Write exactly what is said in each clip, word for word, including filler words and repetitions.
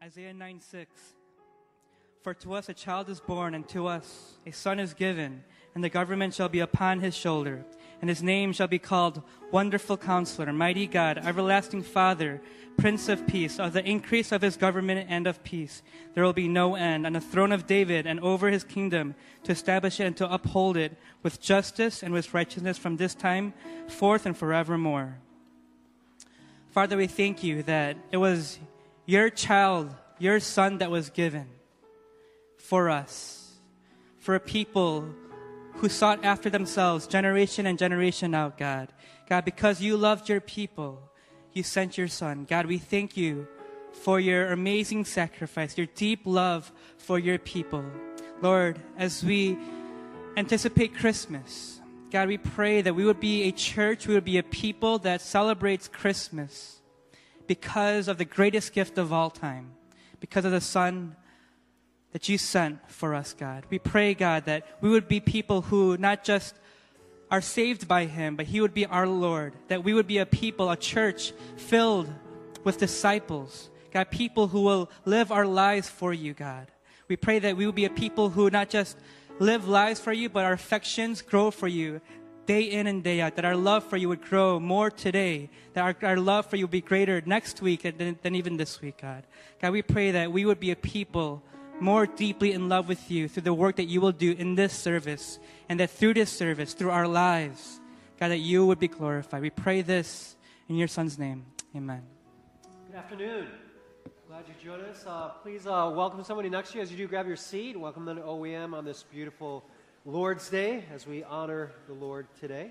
Isaiah nine six. For to us a child is born, and to us a son is given, and the government shall be upon his shoulder. And his name shall be called Wonderful Counselor, Mighty God, Everlasting Father, Prince of Peace. Of the increase of his government and of peace there will be no end, on the throne of David and over his kingdom, to establish it and to uphold it with justice and with righteousness from this time forth and forevermore. Father, we thank you that it was your child, your son that was given for us, for a people who sought after themselves generation and generation out, God. God, because you loved your people, you sent your son. God, we thank you for your amazing sacrifice, your deep love for your people. Lord, as we anticipate Christmas, God, we pray that we would be a church, we would be a people that celebrates Christmas because of the greatest gift of all time, because of the Son that you sent for us, God. We pray, God, that we would be people who not just are saved by him, but he would be our Lord, that we would be a people, a church filled with disciples, God, people who will live our lives for you, God. We pray that we will be a people who not just live lives for you, but our affections grow for you day in and day out, that our love for you would grow more today, that our, our love for you would be greater next week than, than even this week, God. God, we pray that we would be a people more deeply in love with you through the work that you will do in this service, and that through this service, through our lives, God, that you would be glorified. We pray this in your son's name. Amen. Good afternoon. Glad you joined us. Uh, please uh, welcome somebody next to you as you do. Grab your seat. Welcome them to O E M on this beautiful Lord's Day as we honor the Lord today.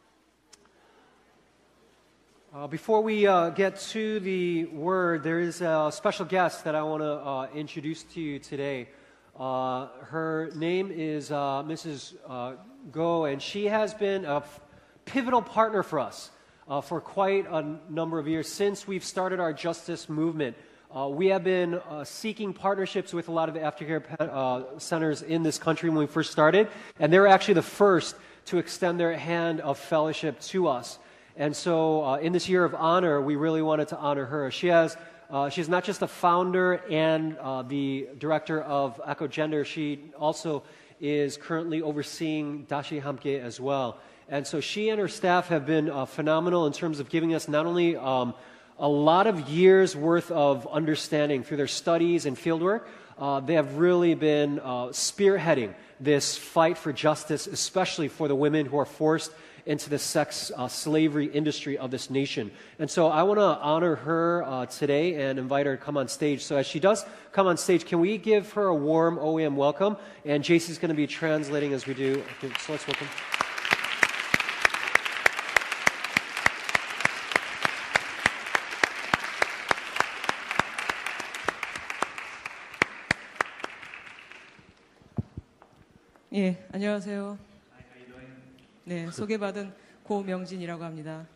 Uh, before we uh, get to the word, there is a special guest that I want to uh, introduce to you today. Uh, her name is uh, Missus Uh, Go, and she has been a f- pivotal partner for us uh, for quite a n- number of years since we've started our justice movement. Uh, we have been uh, seeking partnerships with a lot of the aftercare uh, centers in this country when we first started, and they were actually the first to extend their hand of fellowship to us. And so uh, in this year of honor, we really wanted to honor her. She has, uh, she's not just the founder and uh, the director of Echo Gender, she also is currently overseeing Dashi Hamke as well. And so she and her staff have been uh, phenomenal in terms of giving us not only um, a lot of years worth of understanding through their studies and fieldwork, uh, they have really been uh, spearheading this fight for justice, especially for the women who are forced into the sex uh, slavery industry of this nation. And so I want to honor her uh, today and invite her to come on stage. So as she does come on stage, can we give her a warm O E M welcome? And J C's going to be translating as we do. So let's welcome. 예, 안녕하세요. 네, 소개받은 고명진이라고 합니다.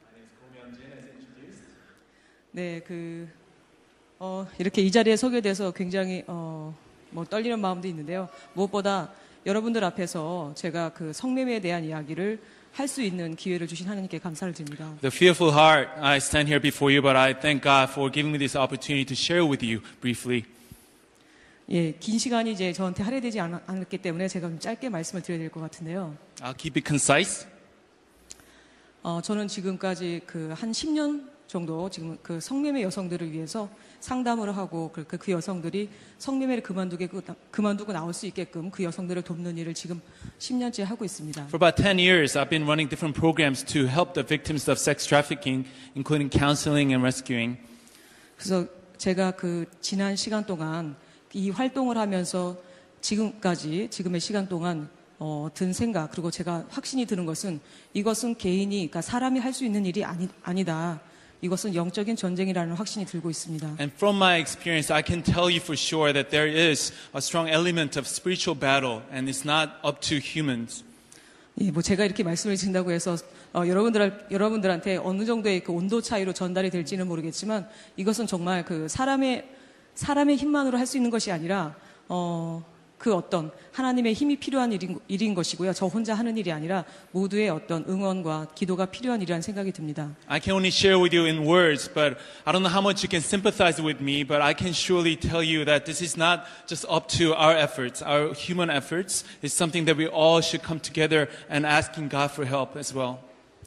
네, 그 어, 이렇게 이 자리에 서게 돼서 굉장히 어, 뭐 떨리는 마음도 있는데요. 무엇보다 여러분들 앞에서 제가 그 성매매에 대한 이야기를 할 수 있는 기회를 주신 하나님께 감사를 드립니다. With a fearful heart, I stand here before you, but I thank God for giving me this opportunity to share with you briefly. 예, 긴 시간이 이제 저한테 할애되지 않, 않았기 때문에 제가 좀 짧게 말씀을 드려야 될 것 같은데요. I'll keep it concise. 어, 저는 지금까지 그 한 십 년 정도 지금 그 성매매 여성들을 위해서 상담을 하고 그, 그 여성들이 성매매를 그만두게, 그만두고 나올 수 있게끔 그 여성들을 돕는 일을 지금 십 년째 하고 있습니다. For about ten years, I've been running different programs to help the victims of sex trafficking, including counseling and rescuing. 그래서 제가 그 지난 시간 동안 이 활동을 하면서 지금까지, 지금의 시간 동안 어, 든 생각, 그리고 제가 확신이 드는 것은 이것은 개인이, 그러니까 사람이 할 수 있는 일이 아니, 아니다. 이것은 영적인 전쟁이라는 확신이 들고 있습니다. And from my experience, I can tell you for sure that there is a strong element of spiritual battle, and it's not up to humans. 예, 뭐 제가 이렇게 말씀을 드린다고 해서 어, 여러분들 여러분들한테 어느 정도의 그 온도 차이로 전달이 될지는 모르겠지만 이것은 정말 그 사람의 사람의 힘만으로 할 수 있는 것이 아니라 어, 그 어떤 하나님의 힘이 필요한 일인, 일인 것이고요. 저 혼자 하는 일이 아니라 모두의 어떤 응원과 기도가 필요한 일이라는 생각이 듭니다. I can only share with you in words, but I don't know how much you can sympathize with me, but I can surely tell you that this is not just up to our efforts, our human efforts. It's something that we all should come together and asking God for help as well.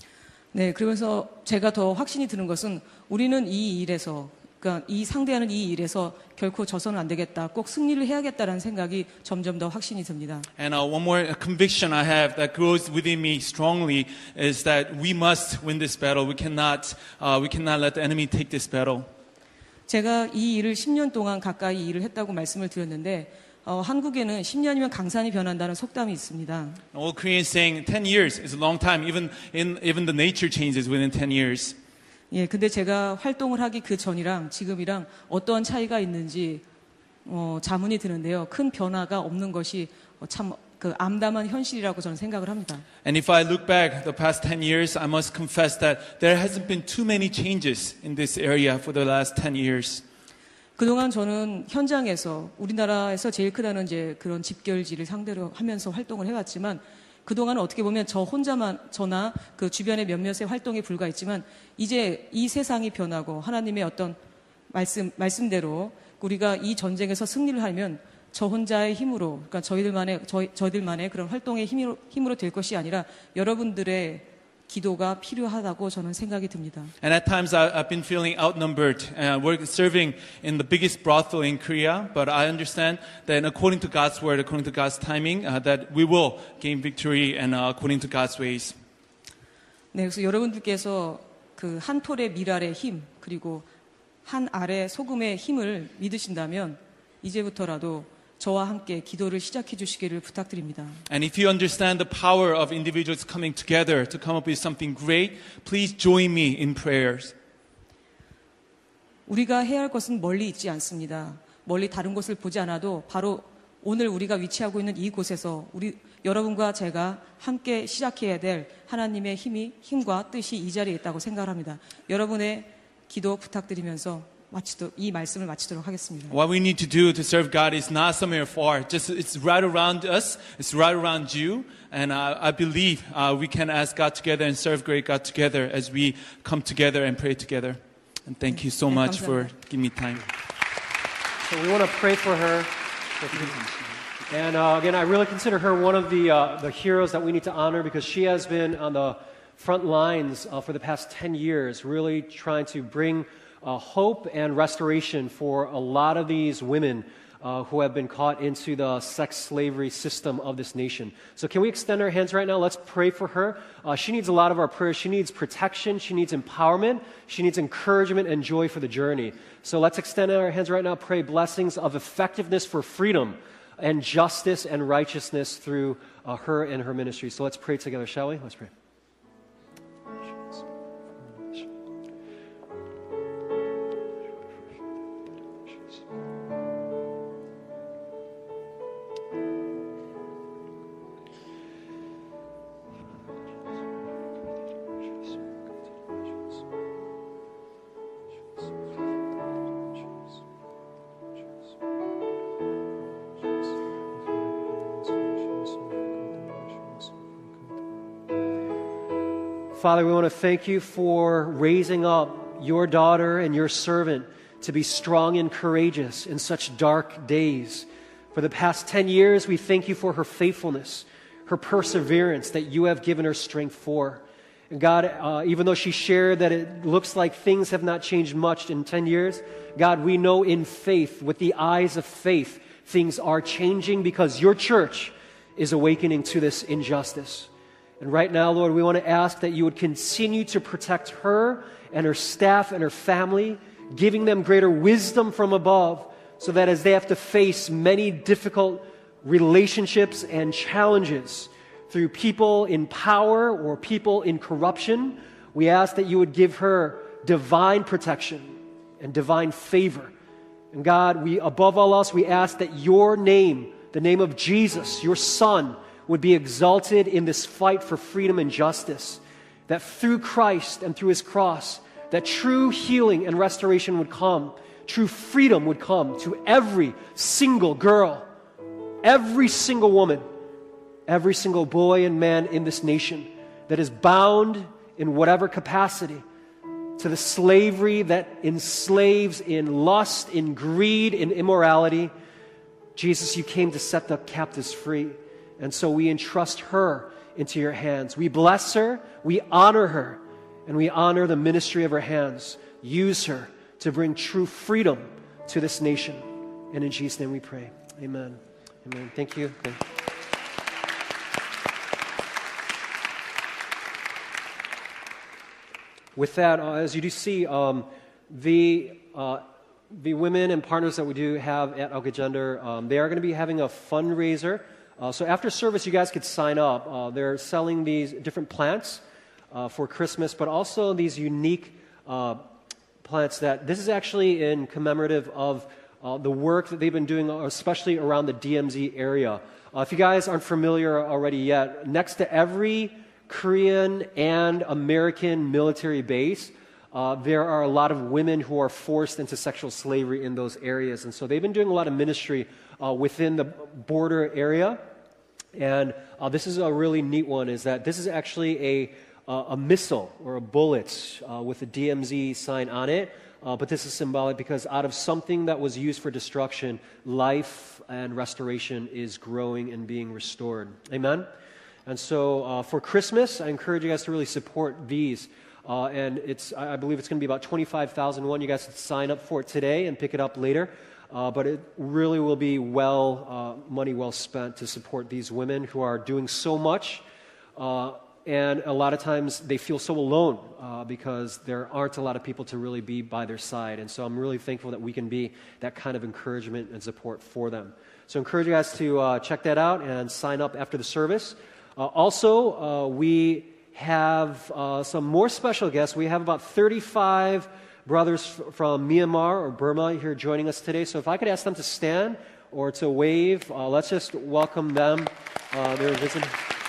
네, 그러면서 제가 더 확신이 드는 것은 우리는 이 일에서 그러니까 이 상대하는 이 일에서 결코 져서는 안 되겠다. 꼭 승리를 해야겠다라는 생각이 점점 더 확신이 듭니다. And uh, one more conviction I have that grows within me strongly is that we must win this battle. We cannot, uh, we cannot let the enemy take this battle. 제가 이 일을 십 년 동안 가까이 일을 했다고 말씀을 드렸는데 어, 한국에는 십 년이면 강산이 변한다는 속담이 있습니다. An old Korean saying, ten years is a long time. Even in even the nature changes within ten years. 예, 근데 제가 활동을 하기 그 전이랑 지금이랑 어떠한 차이가 있는지 어, 자문이 드는데요. 큰 변화가 없는 것이 어, 참 그 암담한 현실이라고 저는 생각을 합니다. And if I look back the past ten years, I must confess that there hasn't been too many changes in this area for the last ten years. 그동안 저는 현장에서 우리나라에서 제일 크다는 이제 그런 집결지를 상대로 하면서 활동을 해왔지만 그동안은 어떻게 보면 저 혼자만, 저나 그 주변의 몇몇의 활동에 불과했지만 이제 이 세상이 변하고 하나님의 어떤 말씀, 말씀대로 우리가 이 전쟁에서 승리를 하면 저 혼자의 힘으로, 그러니까 저희들만의, 저희, 저희들만의 그런 활동의 힘으로, 힘으로 될 것이 아니라 여러분들의 기도가 필요하다고 저는 생각이 듭니다. And at times I, I've been feeling outnumbered, uh, work, serving in the biggest brothel in Korea. But I understand that according to God's word, according to God's timing, uh, that we will gain victory and uh, according to God's ways. 네, 그래서 여러분들께서 그 한 톨의 밀알의 힘 그리고 한 알의 소금의 힘을 믿으신다면 이제부터라도 저와 함께 기도를 시작해 주시기를 부탁드립니다. And if you understand the power of individuals coming together to come up with something great, please join me in prayers. 우리가 해야 할 것은 멀리 있지 않습니다. 멀리 다른 곳을 보지 않아도 바로 오늘 우리가 위치하고 있는 이곳에서 우리 여러분과 제가 함께 시작해야 될 하나님의 힘이 힘과 뜻이 이 자리에 있다고 생각합니다. 여러분의 기도 부탁드리면서 마치도, 이 말씀을 마치도록 하겠습니다. What we need to do to serve God is not somewhere far. Just it's right around us. It's right around you. And uh, I believe uh, we can ask God together and serve great God together as we come together and pray together. And thank you so 네, much for 감사합니다. giving me time. So we want to pray for her. And uh, again, I really consider her one of the uh, the heroes that we need to honor because she has been on the front lines uh, for the past ten years, really trying to bring uh, hope and restoration for a lot of these women uh, who have been caught into the sex slavery system of this nation. So can we extend our hands right now? Let's pray for her. Uh, she needs a lot of our prayers. She needs protection. She needs empowerment. She needs encouragement and joy for the journey. So let's extend our hands right now. Pray blessings of effectiveness for freedom and justice and righteousness through uh, her and her ministry. So let's pray together, shall we? Let's pray. Father, we want to thank you for raising up your daughter and your servant to be strong and courageous in such dark days. For the past ten years, we thank you for her faithfulness, her perseverance that you have given her strength for. And God, uh, even though she shared that it looks like things have not changed much in ten years, God, we know in faith, with the eyes of faith, things are changing because your church is awakening to this injustice. And right now, Lord, we want to ask that you would continue to protect her and her staff and her family, giving them greater wisdom from above so that as they have to face many difficult relationships and challenges through people in power or people in corruption, we ask that you would give her divine protection and divine favor. And God, we above all else, we ask that your name, the name of Jesus, your Son, would be exalted in this fight for freedom and justice, that through Christ and through his cross, that true healing and restoration would come, true freedom would come to every single girl every single woman, every single boy and man in this nation that is bound in whatever capacity to the slavery that enslaves in lust, in greed, in immorality. Jesus, you came to set the captives free. And so we entrust her into your hands. We bless her, we honor her, and we honor the ministry of her hands. Use her to bring true freedom to this nation. And in Jesus' name we pray. Amen. Amen. Thank you. Thank you. With that, uh, as you do see, um, the uh, the women and partners that we do have at Elka Gender, um, they are going to be having a fundraiser. Uh, so after service, you guys could sign up. Uh, they're selling these different plants uh, for Christmas, but also these unique uh, plants that this is actually in commemorative of uh, the work that they've been doing, especially around the D M Z area. Uh, if you guys aren't familiar already yet, next to every Korean and American military base, uh, there are a lot of women who are forced into sexual slavery in those areas. And so they've been doing a lot of ministry uh, within the border area. And uh, this is a really neat one, is that this is actually a, uh, a missile or a bullet uh, with a D M Z sign on it. Uh, but this is symbolic because out of something that was used for destruction, life and restoration is growing and being restored. Amen? And so uh, for Christmas, I encourage you guys to really support these. Uh, and it's, I believe it's going to be about twenty-five thousand won. You guys can sign up for it today and pick it up later. Uh, but it really will be well, uh, money well spent to support these women who are doing so much. Uh, and a lot of times they feel so alone uh, because there aren't a lot of people to really be by their side. And so I'm really thankful that we can be that kind of encouragement and support for them. So I encourage you guys to uh, check that out and sign up after the service. Uh, also, uh, we have uh, some more special guests. We have about thirty-five brothers f- from Myanmar or Burma here joining us today. So if I could ask them to stand or to wave, uh, let's just welcome them. Uh, they're visiting.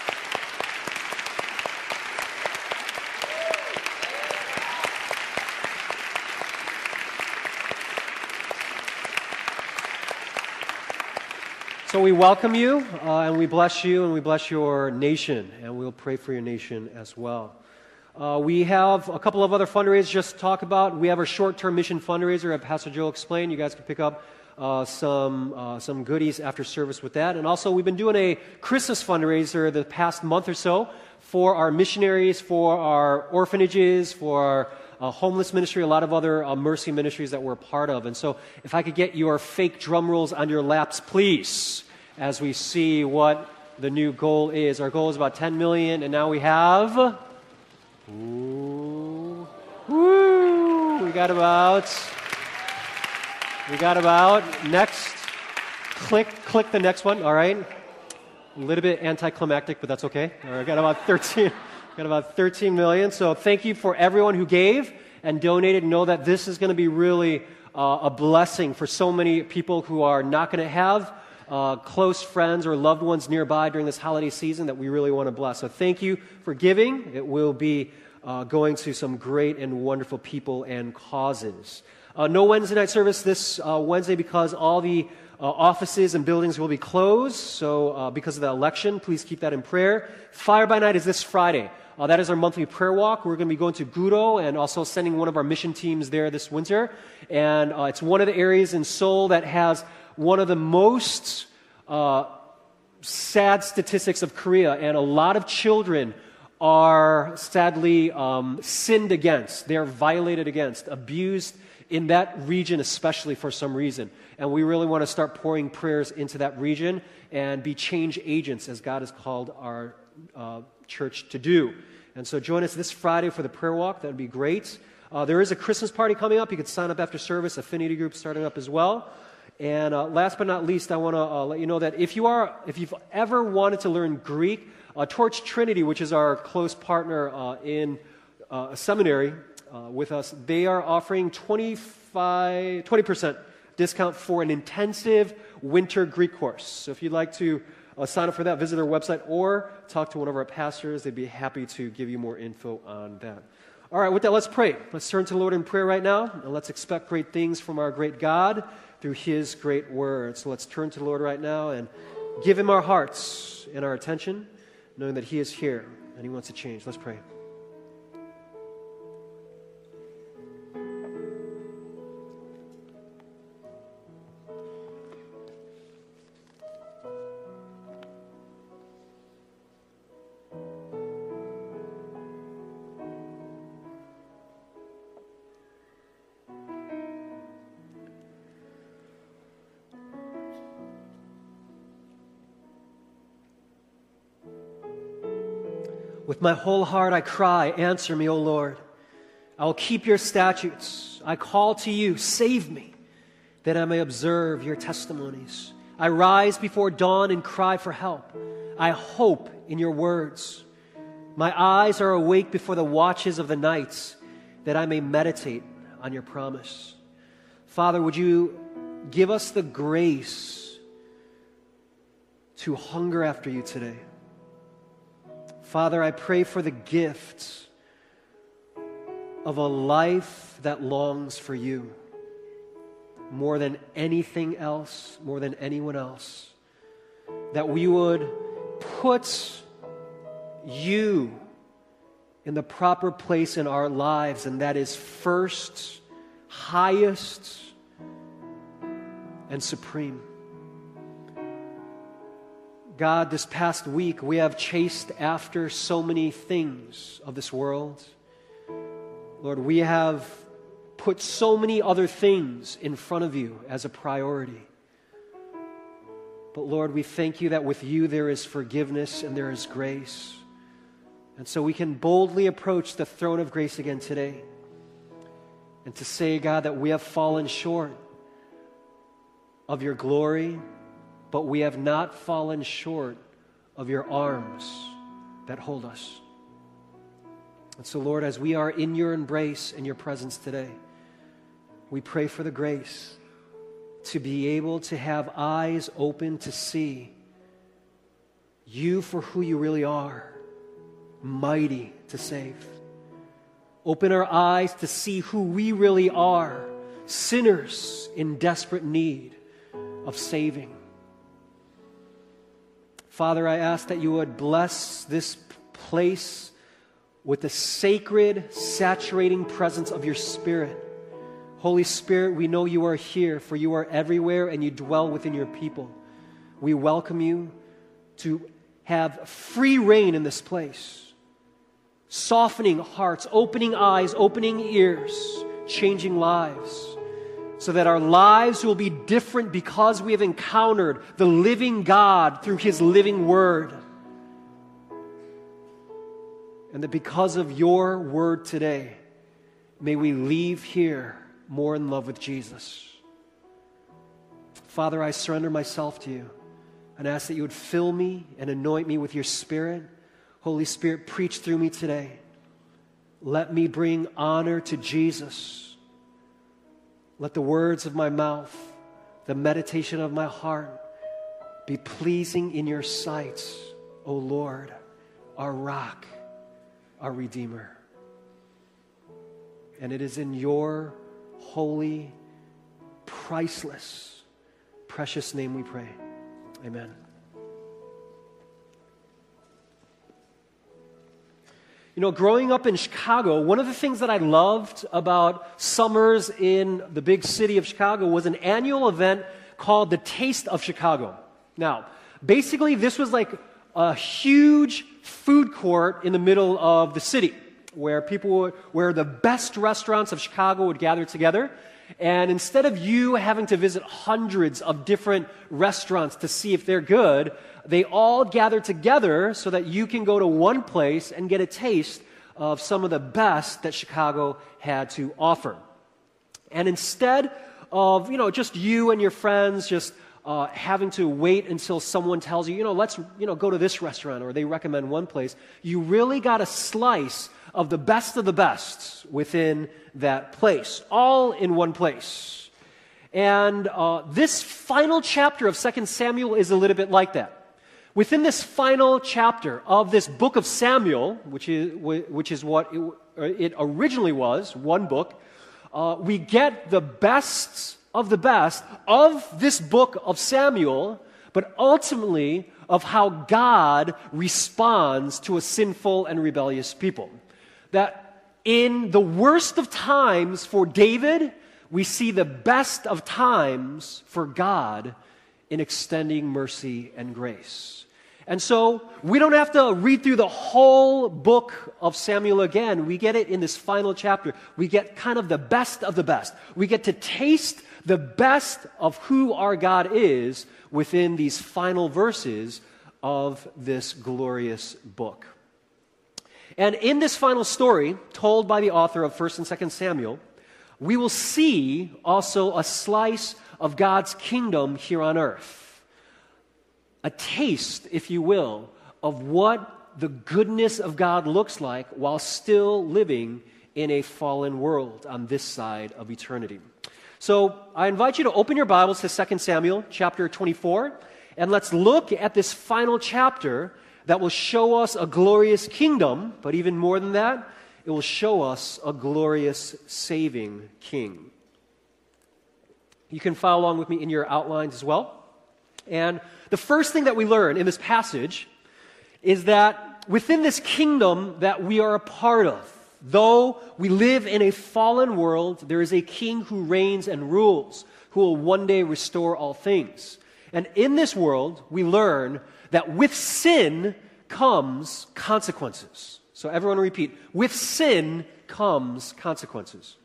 So we welcome you, uh, and we bless you, and we bless your nation, and we'll pray for your nation as well. Uh, we have a couple of other fundraisers just to talk about. We have our short-term mission fundraiser, as Pastor Joe explained. You guys can pick up uh, some uh, some goodies after service with that. And also, we've been doing a Christmas fundraiser the past month or so for our missionaries, for our orphanages, for our uh, homeless ministry, a lot of other uh, mercy ministries that we're a part of. And so, if I could get your fake drum rolls on your laps, please, as we see what the new goal is. Our goal is about ten million, and now we have... Ooh. Woo! We got about... We got about... Next. Click, click the next one, all right? A little bit anticlimactic, but that's okay. All right, got about thirteen... Got about thirteen million. So thank you for everyone who gave and donated. Know that this is going to be really uh, a blessing for so many people who are not going to have uh, close friends or loved ones nearby during this holiday season that we really want to bless. So thank you for giving. It will be uh, going to some great and wonderful people and causes. Uh, no Wednesday night service this uh, Wednesday because all the Uh, offices and buildings will be closed, so uh, because of the election, please keep that in prayer. Fire by Night is this Friday. Uh, that is our monthly prayer walk. We're going to be going to Guro and also sending one of our mission teams there this winter. And uh, it's one of the areas in Seoul that has one of the most uh, sad statistics of Korea, and a lot of children are sadly um, sinned against. They're violated against, abused in that region especially for some reason. And we really want to start pouring prayers into that region and be change agents as God has called our uh, church to do. And so join us this Friday for the prayer walk. That would be great. Uh, there is a Christmas party coming up. You could sign up after service. Affinity group starting up as well. And uh, last but not least, I want to uh, let you know that if you are, if you've ever wanted to learn Greek, uh, Torch Trinity, which is our close partner uh, in uh, a seminary uh, with us, they are offering twenty-five, twenty percent discount for an intensive winter Greek course. So if you'd like to uh, sign up for that, visit our website or talk to one of our pastors. They'd be happy to give you more info on that. All right, with that, let's pray. Let's turn to the Lord in prayer right now, and let's expect great things from our great God through His great word. So let's turn to the Lord right now and give him our hearts and our attention, knowing that he is here and he wants to change. Let's pray. With my whole heart I cry, answer me, O Lord. I will keep your statutes. I call to you, save me, that I may observe your testimonies. I rise before dawn and cry for help. I hope in your words. My eyes are awake before the watches of the nights, that I may meditate on your promise. Father, would you give us the grace to hunger after you today? Father, I pray for the gift of a life that longs for you more than anything else, more than anyone else. That we would put you in the proper place in our lives, and that is first, highest, and supreme. God, this past week we have chased after so many things of this world. Lord, we have put so many other things in front of you as a priority. But Lord, we thank you that with you there is forgiveness and there is grace. And so we can boldly approach the throne of grace again today and to say, God, that we have fallen short of your glory, but we have not fallen short of your arms that hold us. And so, Lord, as we are in your embrace and your presence today, we pray for the grace to be able to have eyes open to see you for who you really are, mighty to save. Open our eyes to see who we really are, sinners in desperate need of saving. Father, I ask that you would bless this place with the sacred, saturating presence of your Spirit. Holy Spirit, we know you are here, for you are everywhere and you dwell within your people. We welcome you to have free reign in this place, softening hearts, opening eyes, opening ears, changing lives, so that our lives will be different because we have encountered the living God through his living word. And that because of your word today, may we leave here more in love with Jesus. Father, I surrender myself to you and ask that you would fill me and anoint me with your Spirit. Holy Spirit, preach through me today. Let me bring honor to Jesus. Let the words of my mouth, the meditation of my heart, be pleasing in your sight, O Lord, our rock, our Redeemer. And it is in your holy, priceless, precious name we pray. Amen. You know, growing up in Chicago, one of the things that I loved about summers in the big city of Chicago was an annual event called the Taste of Chicago. Now, basically, this was like a huge food court in the middle of the city where people would, where the best restaurants of Chicago would gather together. And instead of you having to visit hundreds of different restaurants to see if they're good, they all gather together so that you can go to one place and get a taste of some of the best that Chicago had to offer. And instead of, you know, just you and your friends just uh, having to wait until someone tells you, you know, let's, you know, go to this restaurant, or they recommend one place, you really got a slice of the best of the best within that place, all in one place. And uh, this final chapter of Second Samuel is a little bit like that. Within this final chapter of this book of Samuel, which is, which is what it, it originally was, one book, uh, we get the best of the best of this book of Samuel, but ultimately of how God responds to a sinful and rebellious people. That in the worst of times for David, we see the best of times for God in extending mercy and grace. And so we don't have to read through the whole book of Samuel again. We get it in this final chapter. We get kind of the best of the best. We get to taste the best of who our God is within these final verses of this glorious book. And in this final story, told by the author of First and Second Samuel, we will see also a slice of God's kingdom here on earth. A taste, if you will, of what the goodness of God looks like while still living in a fallen world on this side of eternity. So I invite you to open your Bibles to Second Samuel chapter twenty-four, and let's look at this final chapter that will show us a glorious kingdom, but even more than that, it will show us a glorious saving king. You can follow along with me in your outlines as well. And the first thing that we learn in this passage is that within this kingdom that we are a part of, though we live in a fallen world, there is a king who reigns and rules, who will one day restore all things. And in this world, we learn that with sin comes consequences. So everyone repeat, with sin comes consequences.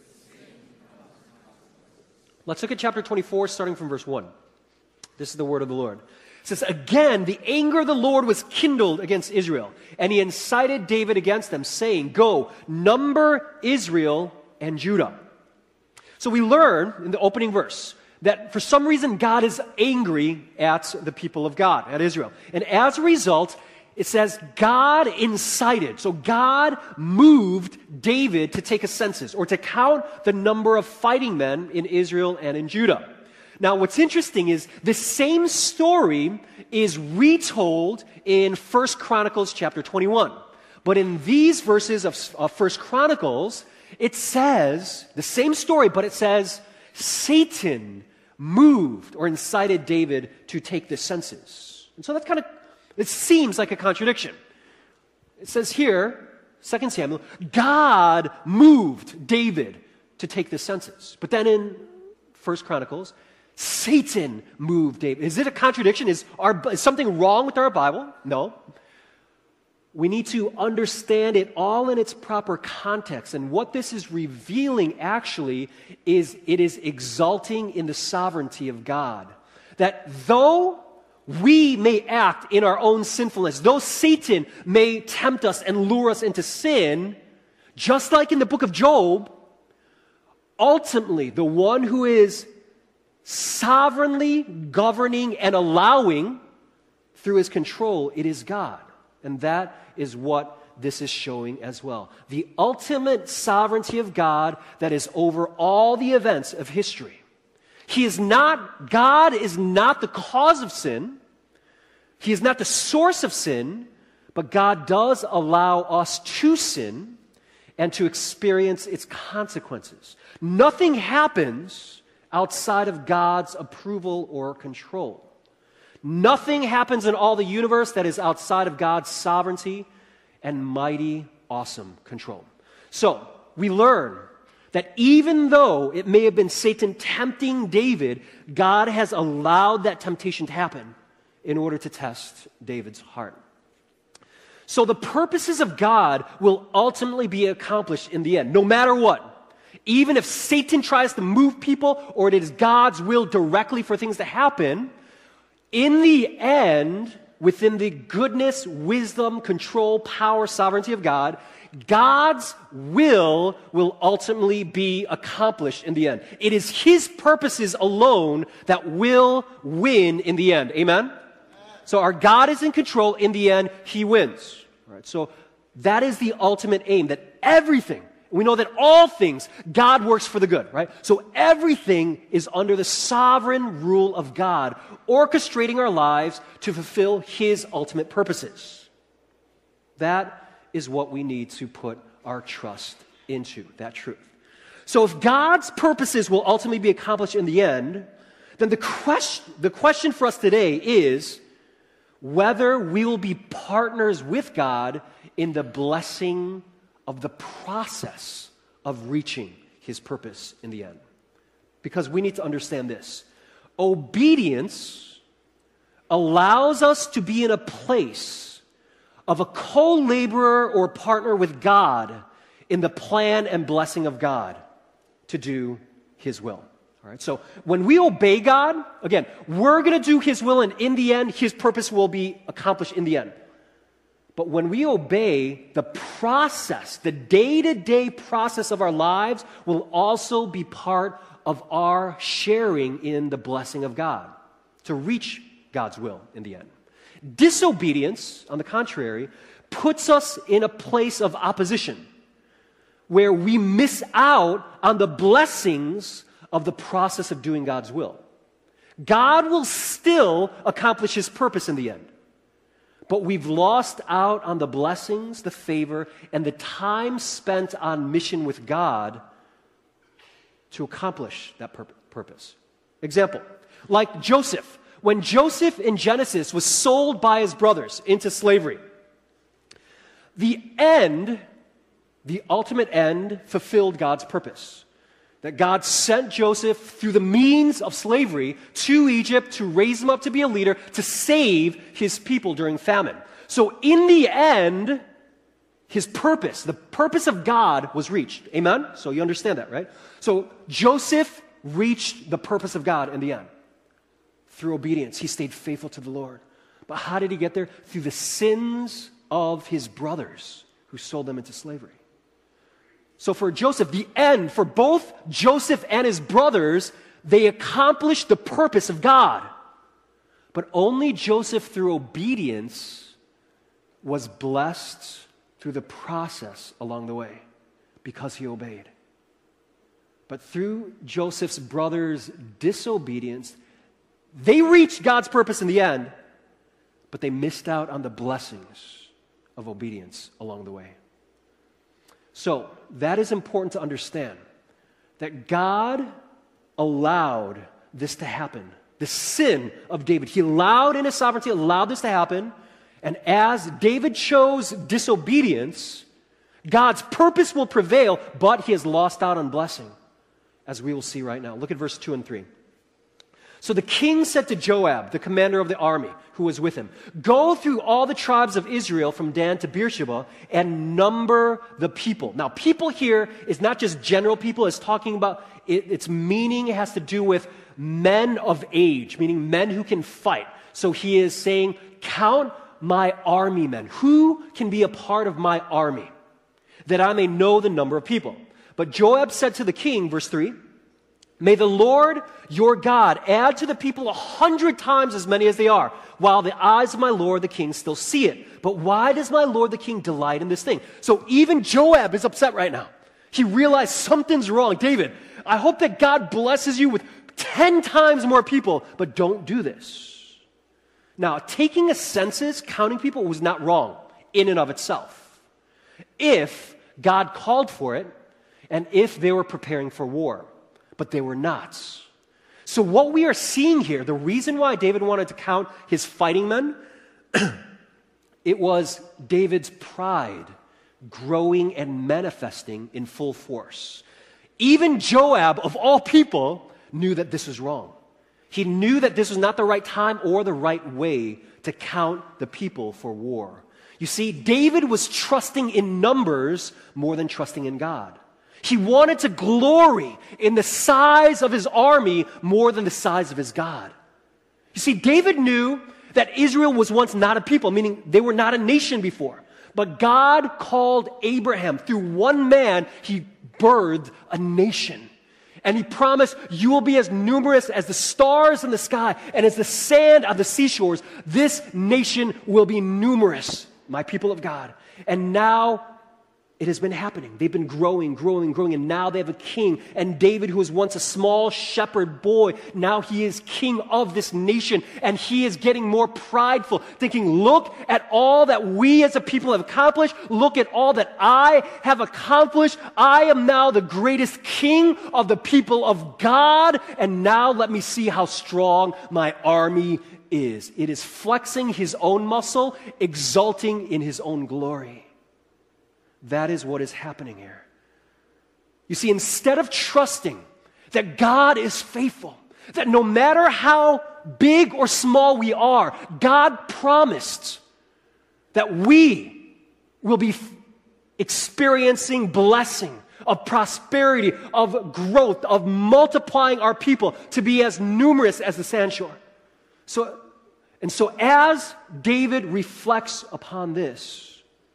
Let's look at chapter twenty-four, starting from verse one. This is the word of the Lord. It says, again, the anger of the Lord was kindled against Israel, and he incited David against them, saying, go, number Israel and Judah. So we learn in the opening verse that for some reason God is angry at the people of God, at Israel. And as a result, it says God incited. So God moved David to take a census or to count the number of fighting men in Israel and in Judah. Now, what's interesting is the same story is retold in First Chronicles chapter twenty-one. But in these verses of, of First Chronicles, it says, the same story, but it says, Satan moved or incited David to take the census. And so that kind of, it seems like a contradiction. It says here, Second Samuel, God moved David to take the census. But then in First Chronicles, Satan moved David. Is it a contradiction? Is, our, is something wrong with our Bible? No. We need to understand it all in its proper context. And what this is revealing actually is it is exalting in the sovereignty of God. That though we may act in our own sinfulness, though Satan may tempt us and lure us into sin, just like in the book of Job, ultimately the one who is sovereignly governing and allowing through his control, it is God. And that is what this is showing as well. The ultimate sovereignty of God that is over all the events of history. He is not, God is not the cause of sin. He is not the source of sin, but God does allow us to sin and to experience its consequences. Nothing happens outside of God's approval or control. Nothing happens in all the universe that is outside of God's sovereignty and mighty, awesome control. So, we learn that even though it may have been Satan tempting David, God has allowed that temptation to happen in order to test David's heart. So the purposes of God will ultimately be accomplished in the end, no matter what. Even if Satan tries to move people or it is God's will directly for things to happen, in the end, within the goodness, wisdom, control, power, sovereignty of God, God's will will ultimately be accomplished in the end. It is His purposes alone that will win in the end. Amen? So our God is in control. In the end, He wins. All right, so that is the ultimate aim, that everything, we know that all things, God works for the good, right? So everything is under the sovereign rule of God, orchestrating our lives to fulfill His ultimate purposes. That is what we need to put our trust into, that truth. So if God's purposes will ultimately be accomplished in the end, then the question, the question for us today is whether we will be partners with God in the blessing of the process of reaching His purpose in the end. Because we need to understand this. Obedience allows us to be in a place of a co-laborer or partner with God in the plan and blessing of God to do His will. All right, so when we obey God, again, we're going to do His will, and in the end, His purpose will be accomplished in the end. But when we obey, the process, the day-to-day process of our lives will also be part of our sharing in the blessing of God to reach God's will in the end. Disobedience, on the contrary, puts us in a place of opposition where we miss out on the blessings of the process of doing God's will. God will still accomplish His purpose in the end. But we've lost out on the blessings, the favor, and the time spent on mission with God to accomplish that pur- purpose. Example, like Joseph. When Joseph in Genesis was sold by his brothers into slavery, the end, the ultimate end, fulfilled God's purpose. That God sent Joseph through the means of slavery to Egypt to raise him up to be a leader, to save his people during famine. So in the end, his purpose, the purpose of God was reached. Amen? So you understand that, right? So Joseph reached the purpose of God in the end. Through obedience, he stayed faithful to the Lord. But how did he get there? Through the sins of his brothers who sold them into slavery. So for Joseph, the end, for both Joseph and his brothers, they accomplished the purpose of God. But only Joseph, through obedience, was blessed through the process along the way because he obeyed. But through Joseph's brothers' disobedience, they reached God's purpose in the end, but they missed out on the blessings of obedience along the way. So, that is important to understand, that God allowed this to happen. The sin of David, He allowed in His sovereignty, allowed this to happen, and as David chose disobedience, God's purpose will prevail, but he has lost out on blessing, as we will see right now. Look at verse two and three. So the king said to Joab, the commander of the army, who was with him, "Go through all the tribes of Israel from Dan to Beersheba and number the people." Now, people here is not just general people. It's talking about, it, its meaning has to do with men of age, meaning men who can fight. So he is saying, count my army men. Who can be a part of my army, that I may know the number of people? But Joab said to the king, verse three, "May the Lord your God add to the people a hundred times as many as they are, while the eyes of my Lord the king still see it. But why does my Lord the king delight in this thing?" So even Joab is upset right now. He realized something's wrong. David, I hope that God blesses you with ten times more people, but don't do this. Now, taking a census, counting people, was not wrong in and of itself, if God called for it and if they were preparing for war. But they were not. So what we are seeing here, the reason why David wanted to count his fighting men, it was David's pride growing and manifesting in full force. Even Joab, of all people, knew that this was wrong. He knew that this was not the right time or the right way to count the people for war. You see, David was trusting in numbers more than trusting in God. He wanted to glory in the size of his army more than the size of his God. You see, David knew that Israel was once not a people, meaning they were not a nation before. But God called Abraham. Through one man, he birthed a nation. And he promised, you will be as numerous as the stars in the sky and as the sand on the seashores. This nation will be numerous, my people of God. And now It has been happening. They've been growing, growing, growing, and now they have a king. And David, who was once a small shepherd boy, now he is king of this nation, and he is getting more prideful, thinking, look at all that we as a people have accomplished. Look at all that I have accomplished. I am now the greatest king of the people of God, and now let me see how strong my army is. It is flexing his own muscle, exulting in his own glory. That is what is happening here. You see, instead of trusting that God is faithful, that no matter how big or small we are, God promised that we will be experiencing blessing, of prosperity, of growth, of multiplying our people to be as numerous as the sandshore. So, and so as David reflects upon this,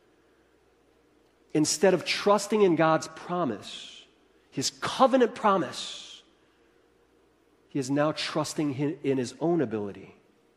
instead of trusting in God's promise, his covenant promise, he is now trusting in his own ability.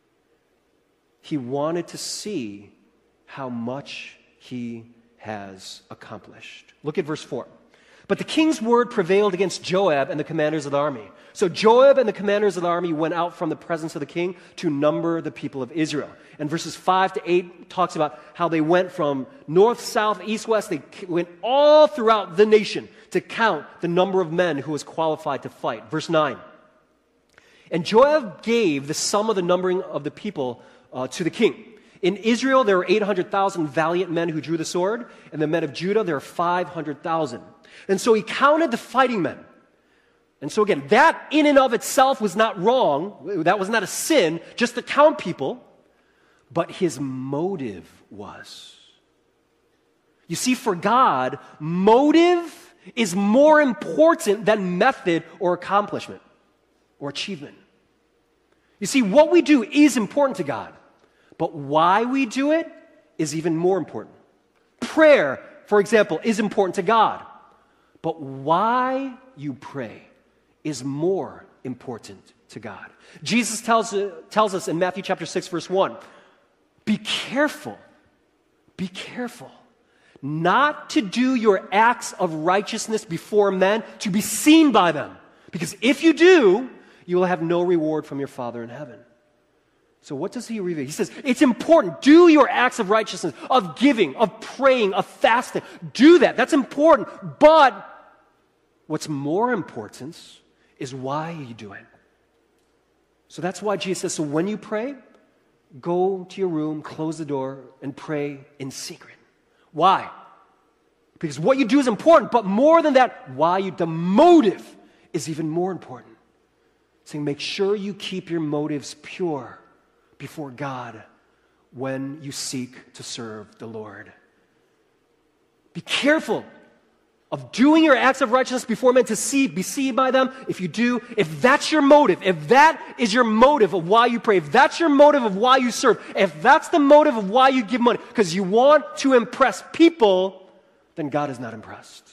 He wanted to see how much he has accomplished. Look at verse four. But the king's word prevailed against Joab and the commanders of the army. So Joab and the commanders of the army went out from the presence of the king to number the people of Israel. And verses five to eight talks about how they went from north, south, east, west. They went all throughout the nation to count the number of men who was qualified to fight. Verse nine. And Joab gave the sum of the numbering of the people uh, to the king. In Israel, there were eight hundred thousand valiant men who drew the sword, and the men of Judah, there are five hundred thousand. And so he counted the fighting men. And so again, that in and of itself was not wrong. That was not a sin, just to count people. But his motive was. You see, for God, motive is more important than method or accomplishment or achievement. You see, what we do is important to God, but why we do it is even more important. Prayer, for example, is important to God, but why you pray is more important to God. Jesus tells, uh, tells us in Matthew chapter six, verse one, be careful, be careful not to do your acts of righteousness before men to be seen by them. Because if you do, you will have no reward from your Father in heaven. So what does he reveal? He says, it's important. Do your acts of righteousness, of giving, of praying, of fasting. Do that. That's important. But what's more important is why you do it. So that's why Jesus says, so when you pray, go to your room, close the door, and pray in secret. Why? Because what you do is important, but more than that, why you, the motive is even more important. Saying, make sure you keep your motives pure before God when you seek to serve the Lord. Be careful of doing your acts of righteousness before men to see, be seen by them. If you do, if that's your motive, if that is your motive of why you pray, if that's your motive of why you serve, if that's the motive of why you give money, because you want to impress people, then God is not impressed.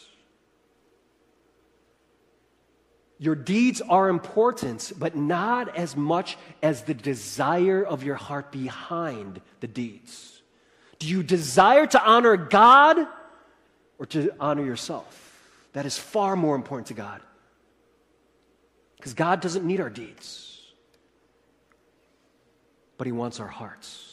Your deeds are important, but not as much as the desire of your heart behind the deeds. Do you desire to honor God or to honor yourself? That is far more important to God. Because God doesn't need our deeds, but He wants our hearts.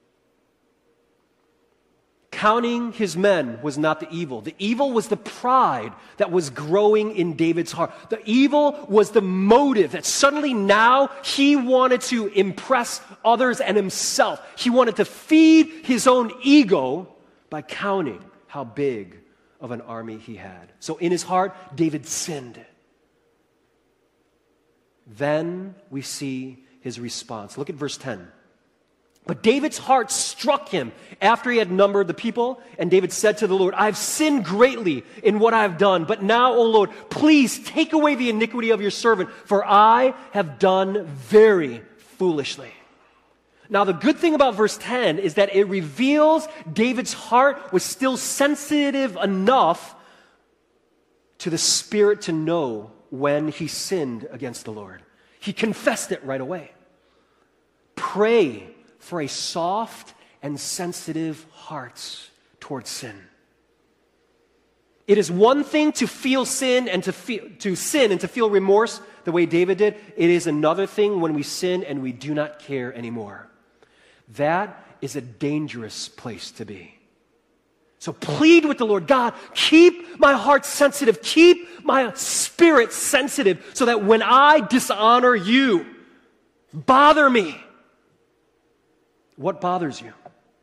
Counting his men was not the evil. The evil was the pride that was growing in David's heart. The evil was the motive that suddenly now he wanted to impress others and himself. He wanted to feed his own ego by counting how big of an army he had. So in his heart, David sinned. Then we see his response. Look at verse ten. But David's heart struck him after he had numbered the people, and David said to the Lord, I have sinned greatly in what I have done, but now, O Lord, please take away the iniquity of your servant, for I have done very foolishly. Now, the good thing about verse ten is that it reveals David's heart was still sensitive enough to the Spirit to know when he sinned against the Lord. He confessed it right away. Pray for a soft and sensitive heart towards sin. It is one thing to feel sin and to feel, to sin and to feel remorse the way David did. It is another thing when we sin and we do not care anymore. That is a dangerous place to be. So plead with the Lord, God, keep my heart sensitive, keep my spirit sensitive so that when I dishonor you, bother me. What bothers you?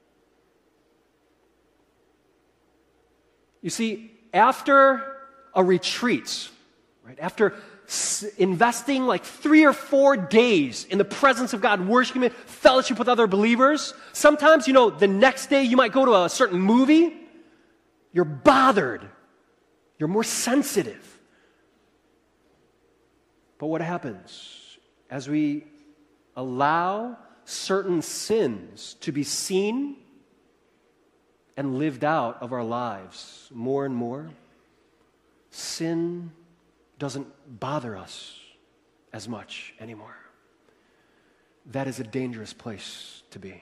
You see, after a retreat, right, after s- investing like three or four days in the presence of God, worshiping Him, fellowship with other believers, sometimes, you know, the next day you might go to a certain movie, you're bothered, you're more sensitive. But what happens as we allow certain sins to be seen and lived out of our lives more and more? Sin doesn't bother us as much anymore. That is a dangerous place to be.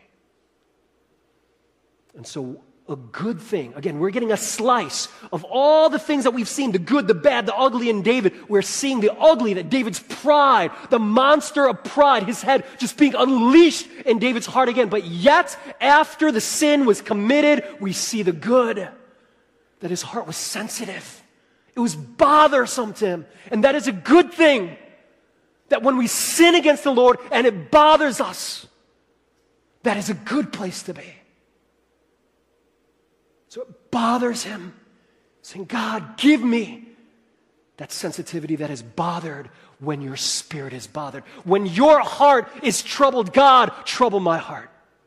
And so a good thing, again, we're getting a slice of all the things that we've seen, the good, the bad, the ugly in David. We're seeing the ugly, that David's pride, the monster of pride, his head just being unleashed in David's heart again. But yet, after the sin was committed, we see the good, that his heart was sensitive. It was bothersome to him. And that is a good thing, that when we sin against the Lord and it bothers us, that is a good place to be. So it bothers him, saying, God, give me that sensitivity that is bothered when your spirit is bothered. When your heart is troubled, God, trouble my heart.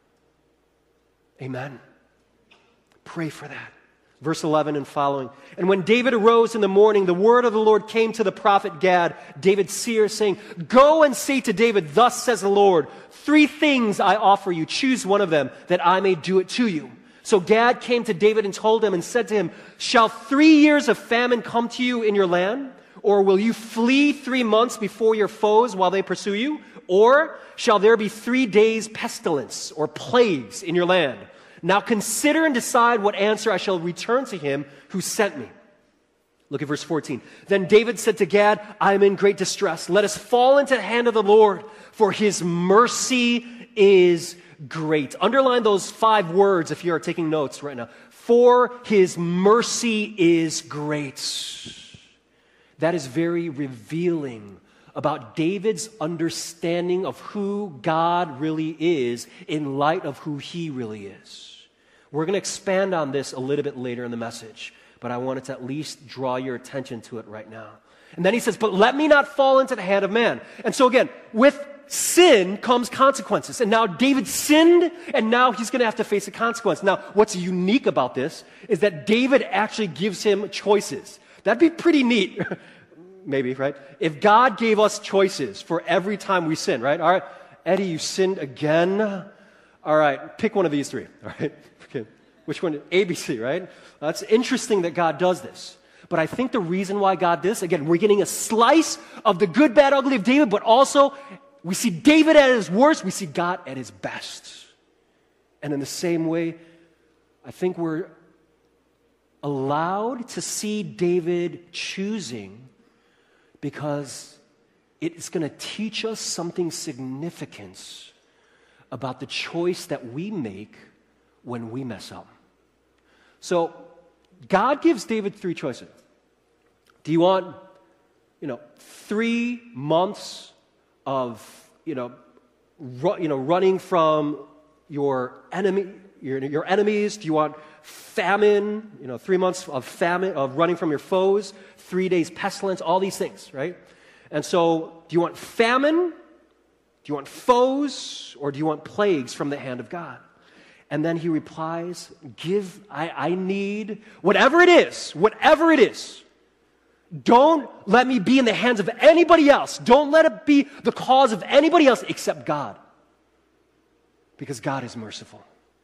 Amen. Pray for that. Verse eleven and following. And when David arose in the morning, the word of the Lord came to the prophet Gad, David's seer, saying, go and say to David, thus says the Lord, three things I offer you. Choose one of them, that I may do it to you. So Gad came to David and told him and said to him, shall three years of famine come to you in your land? Or will you flee three months before your foes while they pursue you? Or shall there be three days pestilence or plagues in your land? Now consider and decide what answer I shall return to him who sent me. Look at verse fourteen. Then David said to Gad, I am in great distress. Let us fall into the hand of the Lord, for his mercy is great. Underline those five words if you are taking notes right now. For his mercy is great. That is very revealing about David's understanding of who God really is in light of who he really is. We're going to expand on this a little bit later in the message, but I wanted to at least draw your attention to it right now. And then he says, but let me not fall into the hand of man. And so again, with sin comes consequences. And now David sinned, and now he's going to have to face a consequence. Now, what's unique about this is that David actually gives him choices. That'd be pretty neat, maybe, right? If God gave us choices for every time we sin, right? All right, Eddie, you sinned again. All right, pick one of these three, all right? Okay. Which one? A, B, C, right? That's interesting that God does this. But I think the reason why God did this, again, we're getting a slice of the good, bad, ugly of David, but also we see David at his worst, we see God at his best. And in the same way, I think we're allowed to see David choosing because it's going to teach us something significant about the choice that we make when we mess up. So, God gives David three choices. Do you want, you know, three months of, you know, ru- you know, running from your enemy, your, your enemies? Do you want famine? You know, three months of famine, of running from your foes, three days pestilence, all these things, right? And so, do you want famine? Do you want foes? Or do you want plagues from the hand of God? And then he replies, give, I, I need, whatever it is, whatever it is, don't let me be in the hands of anybody else. Don't let it be the cause of anybody else except God. Because God is merciful.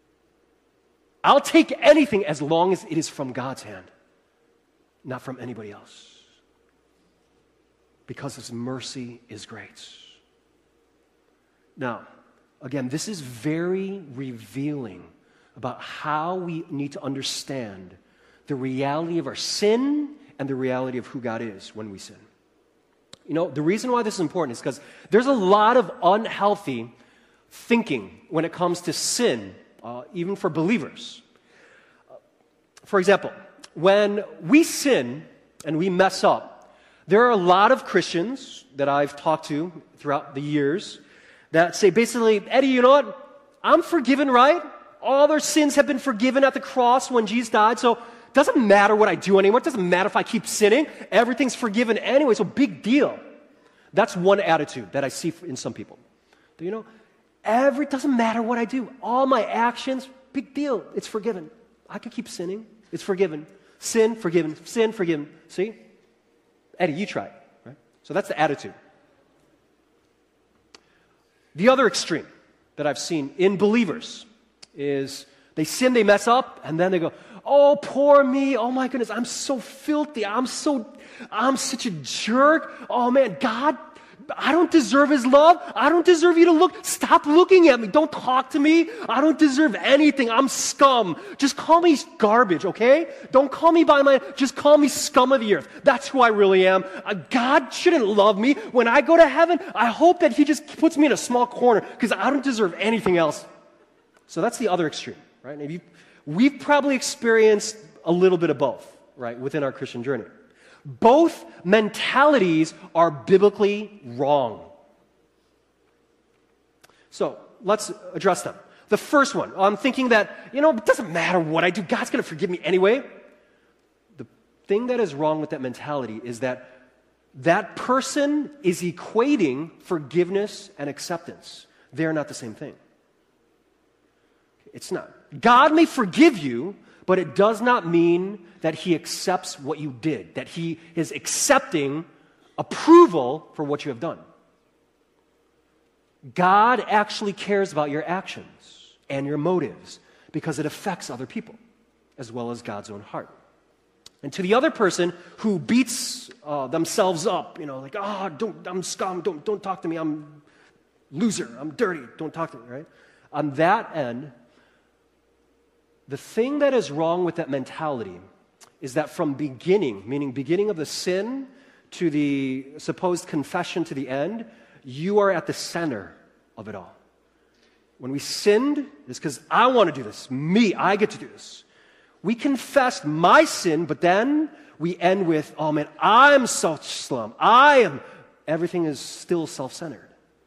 I'll take anything as long as it is from God's hand, not from anybody else. Because his mercy is great. Now, again, this is very revealing about how we need to understand the reality of our sin and the reality of who God is when we sin. You know, the reason why this is important is because there's a lot of unhealthy thinking when it comes to sin, uh, even for believers. Uh, for example, when we sin and we mess up, there are a lot of Christians that I've talked to throughout the years that say basically, Eddie, you know what? I'm forgiven, right? All their sins have been forgiven at the cross when Jesus died, so it doesn't matter what I do anymore. It doesn't matter if I keep sinning. Everything's forgiven anyway, so big deal. That's one attitude that I see in some people. Do you know? Every, it doesn't matter what I do. All my actions, big deal. It's forgiven. I could keep sinning. It's forgiven. Sin, forgiven. Sin, forgiven. See? Eddie, you try it. Right? So that's the attitude. The other extreme that I've seen in believers is they sin, they mess up, and then they go, oh, poor me. Oh, my goodness. I'm so filthy. I'm so, I'm such a jerk. Oh, man, God, I don't deserve His love. I don't deserve you to look. Stop looking at me. Don't talk to me. I don't deserve anything. I'm scum. Just call me garbage, okay? Don't call me by my, just call me scum of the earth. That's who I really am. Uh, God shouldn't love me. When I go to heaven, I hope that He just puts me in a small corner because I don't deserve anything else. So that's the other extreme, right? And you've, we've probably experienced a little bit of both, right, within our Christian journey. Both mentalities are biblically wrong. So let's address them. The first one, I'm thinking that, you know, it doesn't matter what I do. God's going to forgive me anyway. The thing that is wrong with that mentality is that that person is equating forgiveness and acceptance. They're not the same thing. It's not. God may forgive you, but it does not mean that He accepts what you did, that He is accepting approval for what you have done. God actually cares about your actions and your motives because it affects other people as well as God's own heart. And to the other person who beats uh, themselves up, you know, like, oh, don't, I'm scum, don't, don't talk to me, I'm loser, I'm dirty, don't talk to me, right? On that end, the thing that is wrong with that mentality is that from beginning, meaning beginning of the sin to the supposed confession to the end, you are at the center of it all. When we sinned, it's because I want to do this. Me, I get to do this. We confessed my sin, but then we end with, oh man, I'm such slum. I am, everything is still self-centered.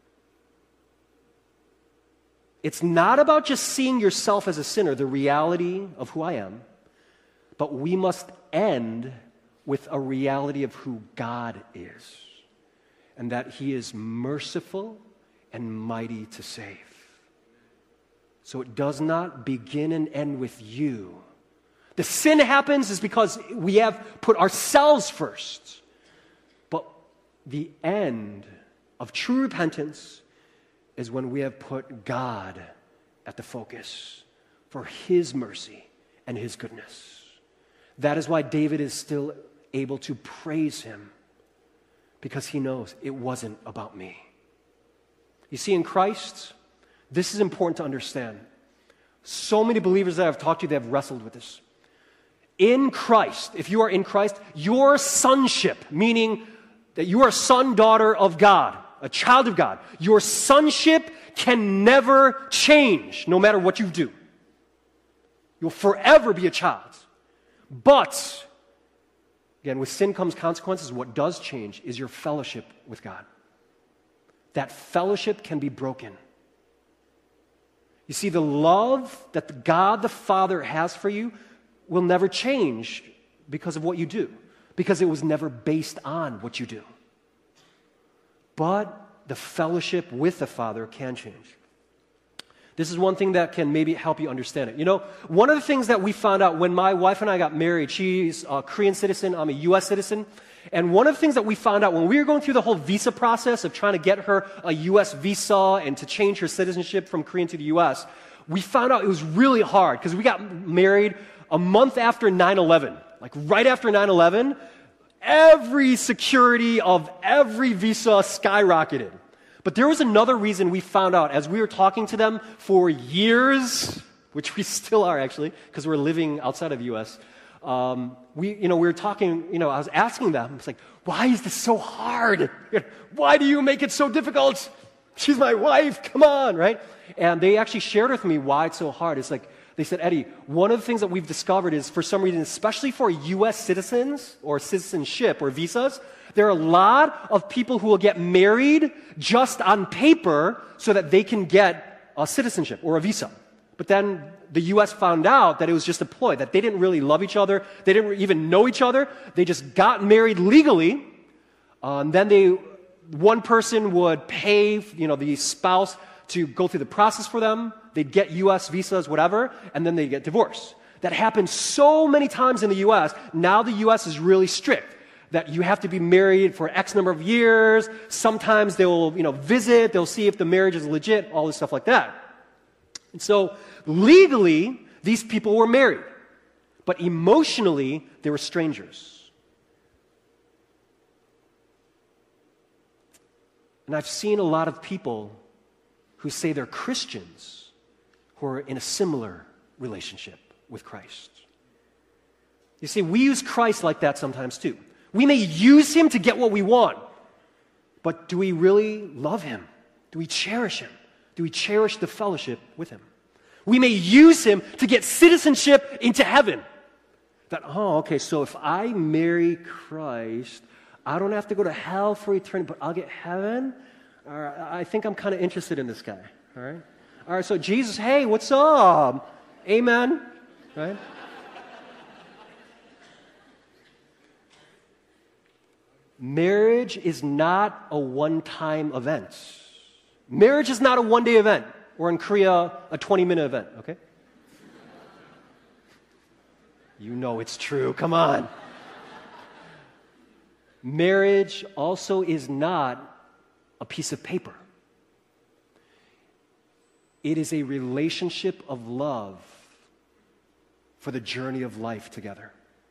It's not about just seeing yourself as a sinner, the reality of who I am, but we must end with a reality of who God is, and that He is merciful and mighty to save. So it does not begin and end with you. The sin happens is because we have put ourselves first. But the end of true repentance is when we have put God at the focus for His mercy and His goodness. That is why David is still able to praise Him, because he knows it wasn't about me. You see, in Christ, this is important to understand. So many believers that I've talked to, they have wrestled with this. In Christ, if you are in Christ, your sonship, meaning that you are a son, daughter of God, a child of God, your sonship can never change no matter what you do. You'll forever be a child. But, again, with sin comes consequences. What does change is your fellowship with God. That fellowship can be broken. You see, the love that God the Father has for you will never change because of what you do, because it was never based on what you do. But the fellowship with the Father can change. This is one thing that can maybe help you understand it. You know, one of the things that we found out when my wife and I got married, she's a Korean citizen, I'm a U S citizen, and one of the things that we found out when we were going through the whole visa process of trying to get her a U S visa and to change her citizenship from Korean to the U S, we found out it was really hard because we got married a month after nine eleven. Like right after nine eleven, every security of every visa skyrocketed. But there was another reason we found out as we were talking to them for years, which we still are actually, because we're living outside of the U S. um, we, you know, we were talking, you know, I was asking them, it's like, why is this so hard? Why do you make it so difficult? She's my wife, come on, right? And they actually shared with me why it's so hard. It's like, they said, Eddie, one of the things that we've discovered is for some reason, especially for U S citizens or citizenship or visas, there are a lot of people who will get married just on paper so that they can get a citizenship or a visa. But then the U S found out that it was just a ploy, that they didn't really love each other. They didn't even know each other. They just got married legally. Uh, and then they, one person would pay, you know, the spouse to go through the process for them. They'd get U S visas, whatever, and then they'd get divorced. That happens so many times in the U S. Now the U S is really strict, that you have to be married for X number of years. Sometimes they'll, you know, visit, they'll see if the marriage is legit, all this stuff like that. And so legally, these people were married, but emotionally, they were strangers. And I've seen a lot of people who say they're Christians who are in a similar relationship with Christ. You see, we use Christ like that sometimes too. We may use Him to get what we want, but do we really love Him? Do we cherish Him? Do we cherish the fellowship with Him? We may use Him to get citizenship into heaven. That, oh, okay, so if I marry Christ, I don't have to go to hell for eternity, but I'll get heaven? All right, I think I'm kind of interested in this guy, all right? All right, so Jesus, hey, what's up? Amen, right? Marriage is not a one-time event. Marriage is not a one-day event, or in Korea, a twenty-minute event, okay? You know it's true, come on. Marriage also is not a piece of paper. It is a relationship of love for the journey of life together.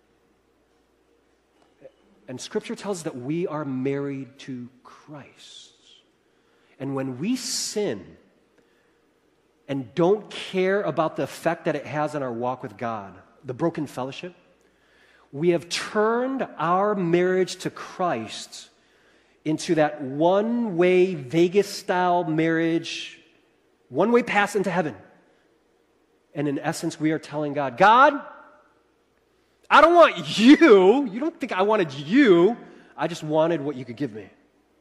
And Scripture tells us that we are married to Christ. And when we sin and don't care about the effect that it has on our walk with God, the broken fellowship, we have turned our marriage to Christ into that one-way Vegas-style marriage, one-way pass into heaven. And in essence, we are telling God, God, I don't want you. You don't think I wanted you. I just wanted what you could give me.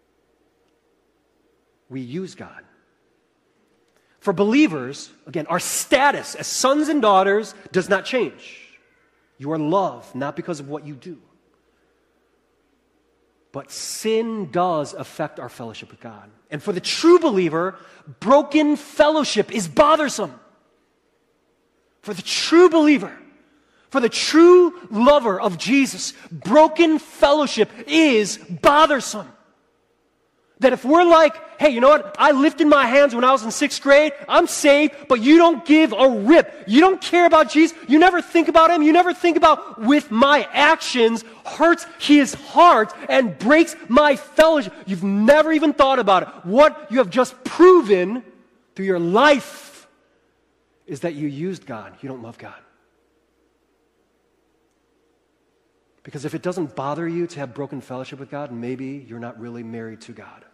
We use God. For believers, again, our status as sons and daughters does not change. You are loved, not because of what you do. But sin does affect our fellowship with God. And for the true believer, broken fellowship is bothersome. For the true believer, for the true lover of Jesus, broken fellowship is bothersome. That if we're like, hey, you know what? I lifted my hands when I was in sixth grade. I'm saved, but you don't give a rip. You don't care about Jesus. You never think about Him. You never think about, with my actions, hurts His heart and breaks my fellowship. You've never even thought about it. What you have just proven through your life is that you used God. You don't love God. Because if it doesn't bother you to have broken fellowship with God, maybe you're not really married to God.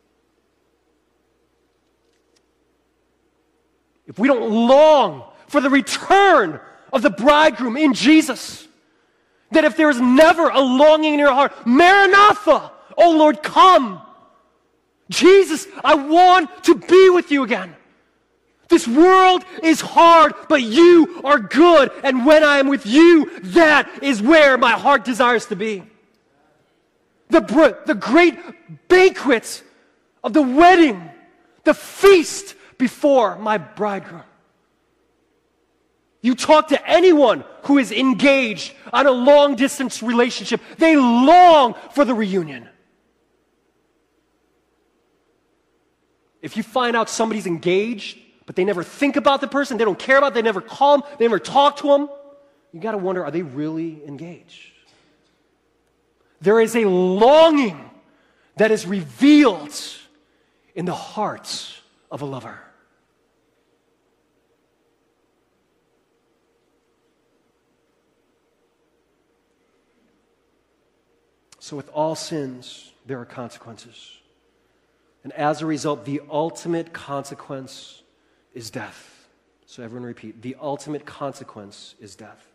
If we don't long for the return of the bridegroom in Jesus, that if there is never a longing in your heart, Maranatha, oh Lord, come. Jesus, I want to be with you again. This world is hard, but you are good. And when I am with you, that is where my heart desires to be. The, br- the great banquet of the wedding, the feast before my bridegroom. You talk to anyone who is engaged on a long-distance relationship, they long for the reunion. If you find out somebody's engaged, but they never think about the person, they don't care about, they never call them, they never talk to them, you got to wonder, are they really engaged? There is a longing that is revealed in the heart of a lover. So with all sins, there are consequences. And as a result, the ultimate consequence is death. So everyone repeat, the ultimate consequence is death.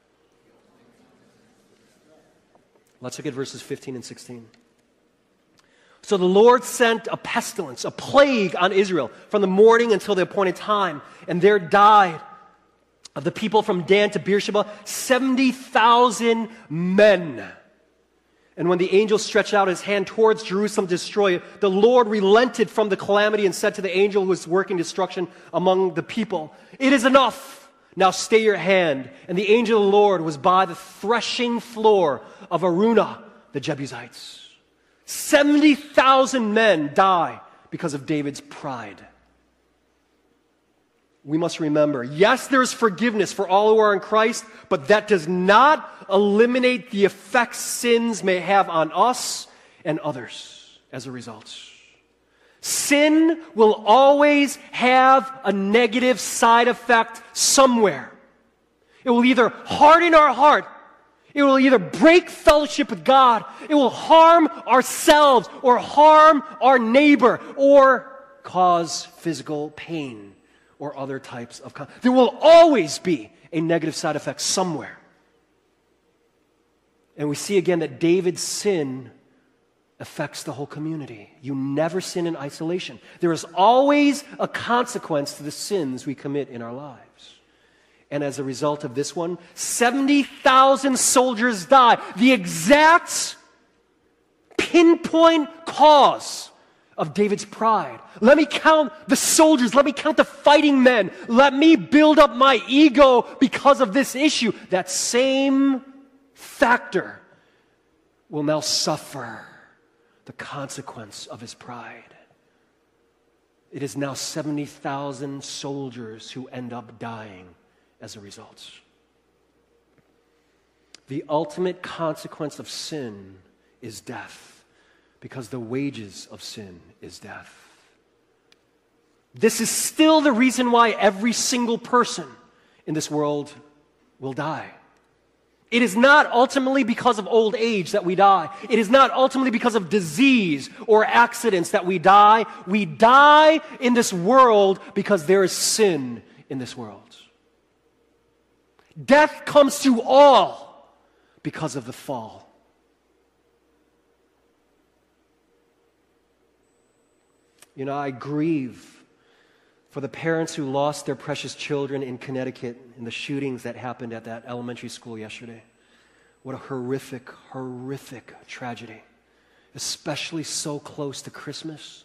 Let's look at verses fifteen and sixteen. So the Lord sent a pestilence, a plague on Israel from the morning until the appointed time, and there died of the people from Dan to Beersheba seventy thousand men. And when the angel stretched out his hand towards Jerusalem to destroy it, the Lord relented from the calamity and said to the angel who was working destruction among the people, "It is enough. Now stay your hand." And the angel of the Lord was by the threshing floor of Araunah, the Jebusites. seventy thousand men die because of David's pride. We must remember, yes, there is forgiveness for all who are in Christ, but that does not eliminate the effects sins may have on us and others as a result. Sin will always have a negative side effect somewhere. It will either harden our heart, it will either break fellowship with God, it will harm ourselves or harm our neighbor or cause physical pain or other types of... Con- there will always be a negative side effect somewhere. And we see again that David's sin affects the whole community. You never sin in isolation. There is always a consequence to the sins we commit in our lives. And as a result of this one, seventy thousand soldiers die. The exact pinpoint cause of David's pride. Let me count the soldiers. Let me count the fighting men. Let me build up my ego because of this issue. That same factor will now suffer the consequence of his pride. It is now seventy thousand soldiers who end up dying as a result. The ultimate consequence of sin is death, because the wages of sin is death. This is still the reason why every single person in this world will die. It is not ultimately because of old age that we die. It is not ultimately because of disease or accidents that we die. We die in this world because there is sin in this world. Death comes to all because of the fall. You know, I grieve for the parents who lost their precious children in Connecticut in the shootings that happened at that elementary school yesterday. What a horrific, horrific tragedy, especially so close to Christmas.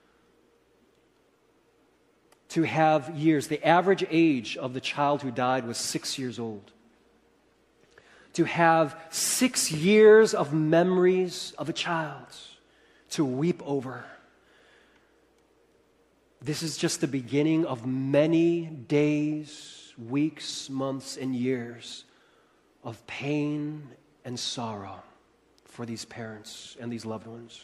To have years, the average age of the child who died was six years old. To have six years of memories of a child to weep over. This is just the beginning of many days, weeks, months, and years of pain and sorrow for these parents and these loved ones.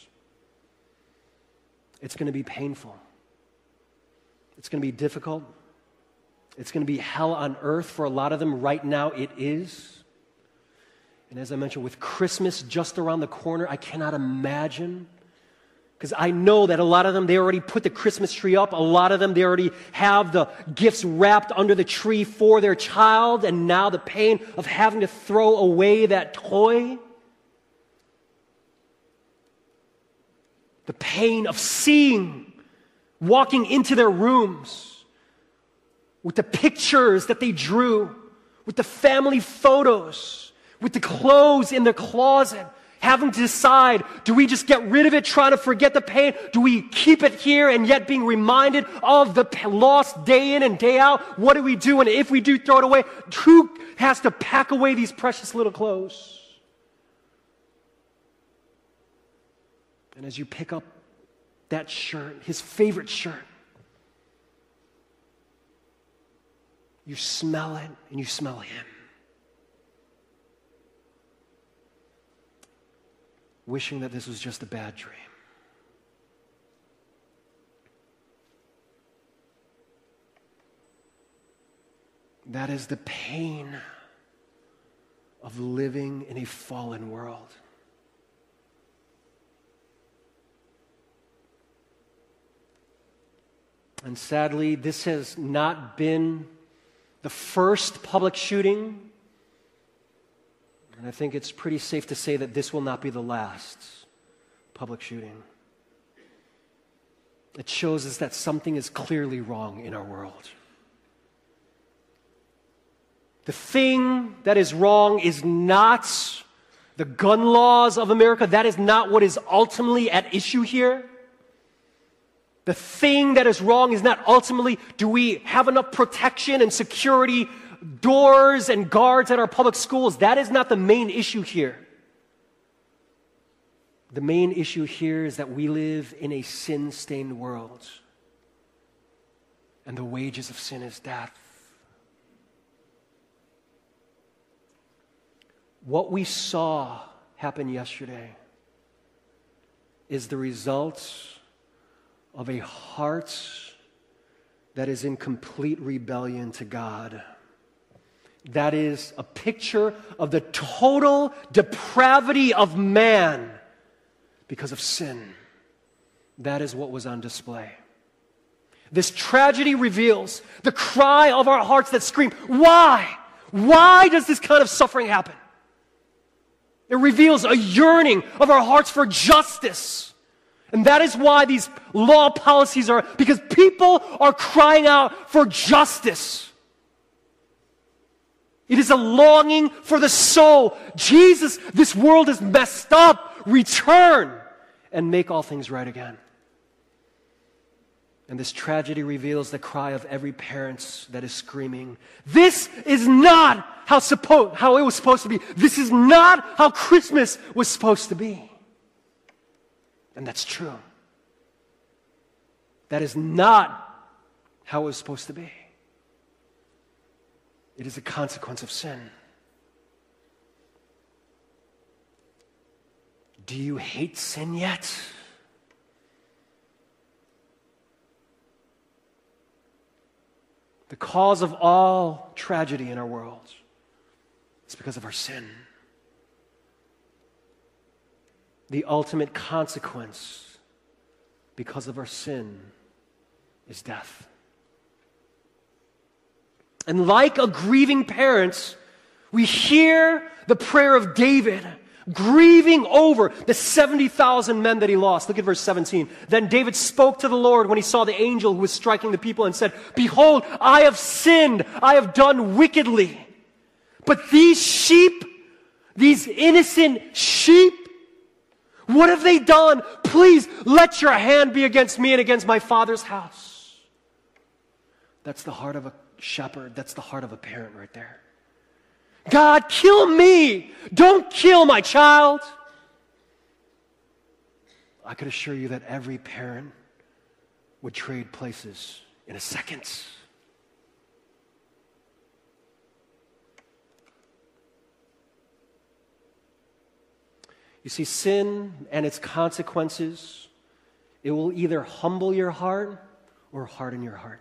It's going to be painful. It's going to be difficult. It's going to be hell on earth for a lot of them. Right now it is. And as I mentioned, with Christmas just around the corner, I cannot imagine. Because I know that a lot of them, they already put the Christmas tree up. A lot of them, they already have the gifts wrapped under the tree for their child. And now the pain of having to throw away that toy. The pain of seeing, walking into their rooms with the pictures that they drew, with the family photos, with the clothes in their closet. Having to decide, do we just get rid of it, trying to forget the pain? Do we keep it here and yet being reminded of the loss day in and day out? What do we do? And if we do throw it away, who has to pack away these precious little clothes? And as you pick up that shirt, his favorite shirt, you smell it and you smell him. Wishing that this was just a bad dream. That is the pain of living in a fallen world. And sadly, this has not been the first public shooting. And I think it's pretty safe to say that this will not be the last public shooting. It shows us that something is clearly wrong in our world. The thing that is wrong is not the gun laws of America. That is not what is ultimately at issue here. The thing that is wrong is not ultimately, do we have enough protection and security, doors and guards at our public schools? That is not the main issue here. The main issue here is that we live in a sin-stained world. And the wages of sin is death. What we saw happen yesterday is the result of a heart that is in complete rebellion to God. That is a picture of the total depravity of man because of sin. That is what was on display. This tragedy reveals the cry of our hearts that scream, why? Why does this kind of suffering happen? It reveals a yearning of our hearts for justice. And that is why these law policies are, because people are crying out for justice. It is a longing for the soul. Jesus, this world is messed up. Return and make all things right again. And this tragedy reveals the cry of every parent that is screaming, this is not how, suppo- how it was supposed to be. This is not how Christmas was supposed to be. And that's true. That is not how it was supposed to be. It is a consequence of sin. Do you hate sin yet? The cause of all tragedy in our world is because of our sin. The ultimate consequence because of our sin is death. And like a grieving parent, we hear the prayer of David, grieving over the seventy thousand men that he lost. Look at verse seventeen. Then David spoke to the Lord when he saw the angel who was striking the people and said, behold, I have sinned, I have done wickedly. But these sheep, these innocent sheep, what have they done? Please let your hand be against me and against my father's house. That's the heart of a shepherd. That's the heart of a parent right there. God, kill me. Don't kill my child. I could assure you that every parent would trade places in a second. You see, sin and its consequences, it will either humble your heart or harden your heart.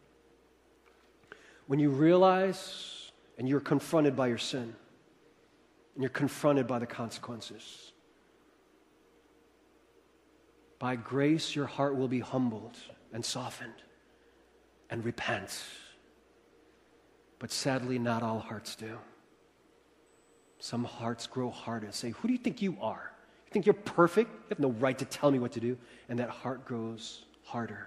When you realize and you're confronted by your sin, and you're confronted by the consequences, by grace your heart will be humbled and softened and repent. But sadly, not all hearts do. Some hearts grow hard and say, who do you think you are? You think you're perfect? You have no right to tell me what to do. And that heart grows harder.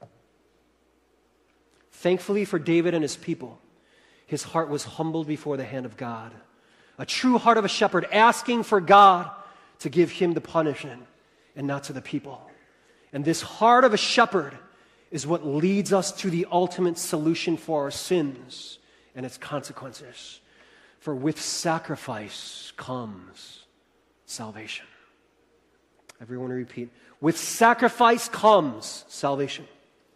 Thankfully for David and his people, his heart was humbled before the hand of God. A true heart of a shepherd asking for God to give him the punishment and not to the people. And this heart of a shepherd is what leads us to the ultimate solution for our sins and its consequences. For with sacrifice comes salvation. Everyone repeat. With sacrifice comes salvation.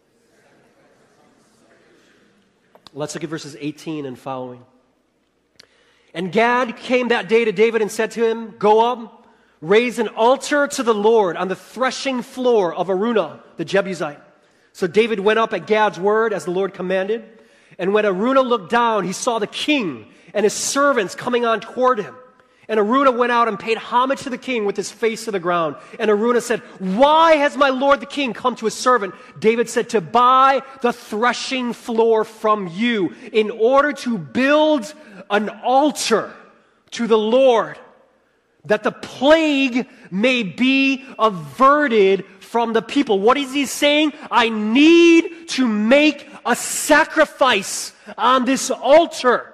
Let's look at verses eighteen and following. And Gad came that day to David and said to him, go up, raise an altar to the Lord on the threshing floor of Araunah, the Jebusite. So David went up at Gad's word as the Lord commanded. And when Araunah looked down, he saw the king and his servants coming on toward him. And Araunah went out and paid homage to the king with his face to the ground. And Araunah said, why has my lord the king come to his servant? David said, to buy the threshing floor from you in order to build an altar to the Lord, that the plague may be averted from the people. What is he saying? I need to make a sacrifice on this altar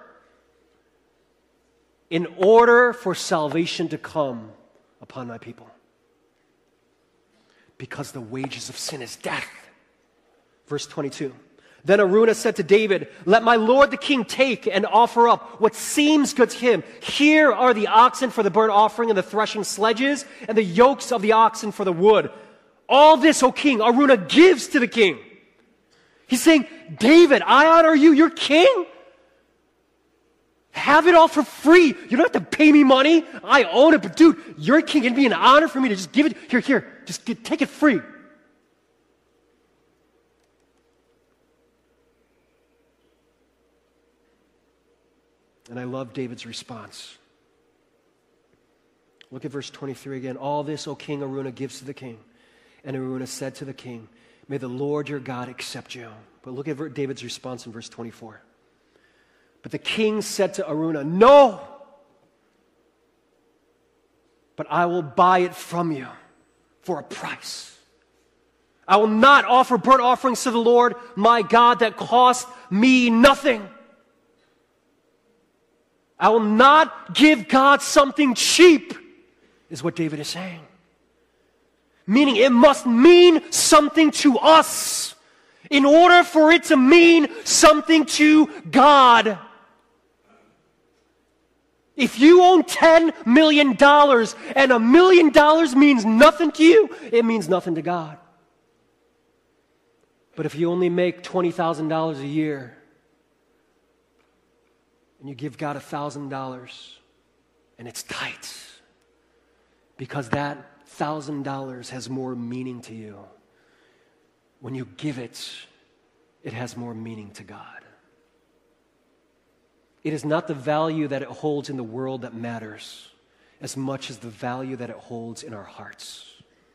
in order for salvation to come upon my people. Because the wages of sin is death. Verse twenty-two. Then Araunah said to David, let my lord the king take and offer up what seems good to him. Here are the oxen for the burnt offering and the threshing sledges and the yokes of the oxen for the wood. All this, O king, Araunah gives to the king. He's saying, David, I honor you, you're king. Have it all for free. You don't have to pay me money. I own it, but dude, you're king. It'd be an honor for me to just give it. Here, here, just get, take it free. And I love David's response. Look at verse twenty-three again. All this, O king, Araunah gives to the king. And Araunah said to the king, may the Lord your God accept you. But look at David's response in verse twenty-four. But the king said to Araunah, no, but I will buy it from you for a price. I will not offer burnt offerings to the Lord my God that cost me nothing. I will not give God something cheap, is what David is saying. Meaning it must mean something to us in order for it to mean something to God. If you own ten million dollars and a million dollars means nothing to you, it means nothing to God. But if you only make twenty thousand dollars a year and you give God one thousand dollars and it's tight because that one thousand dollars has more meaning to you, when you give it, it has more meaning to God. It is not the value that it holds in the world that matters as much as the value that it holds in our hearts.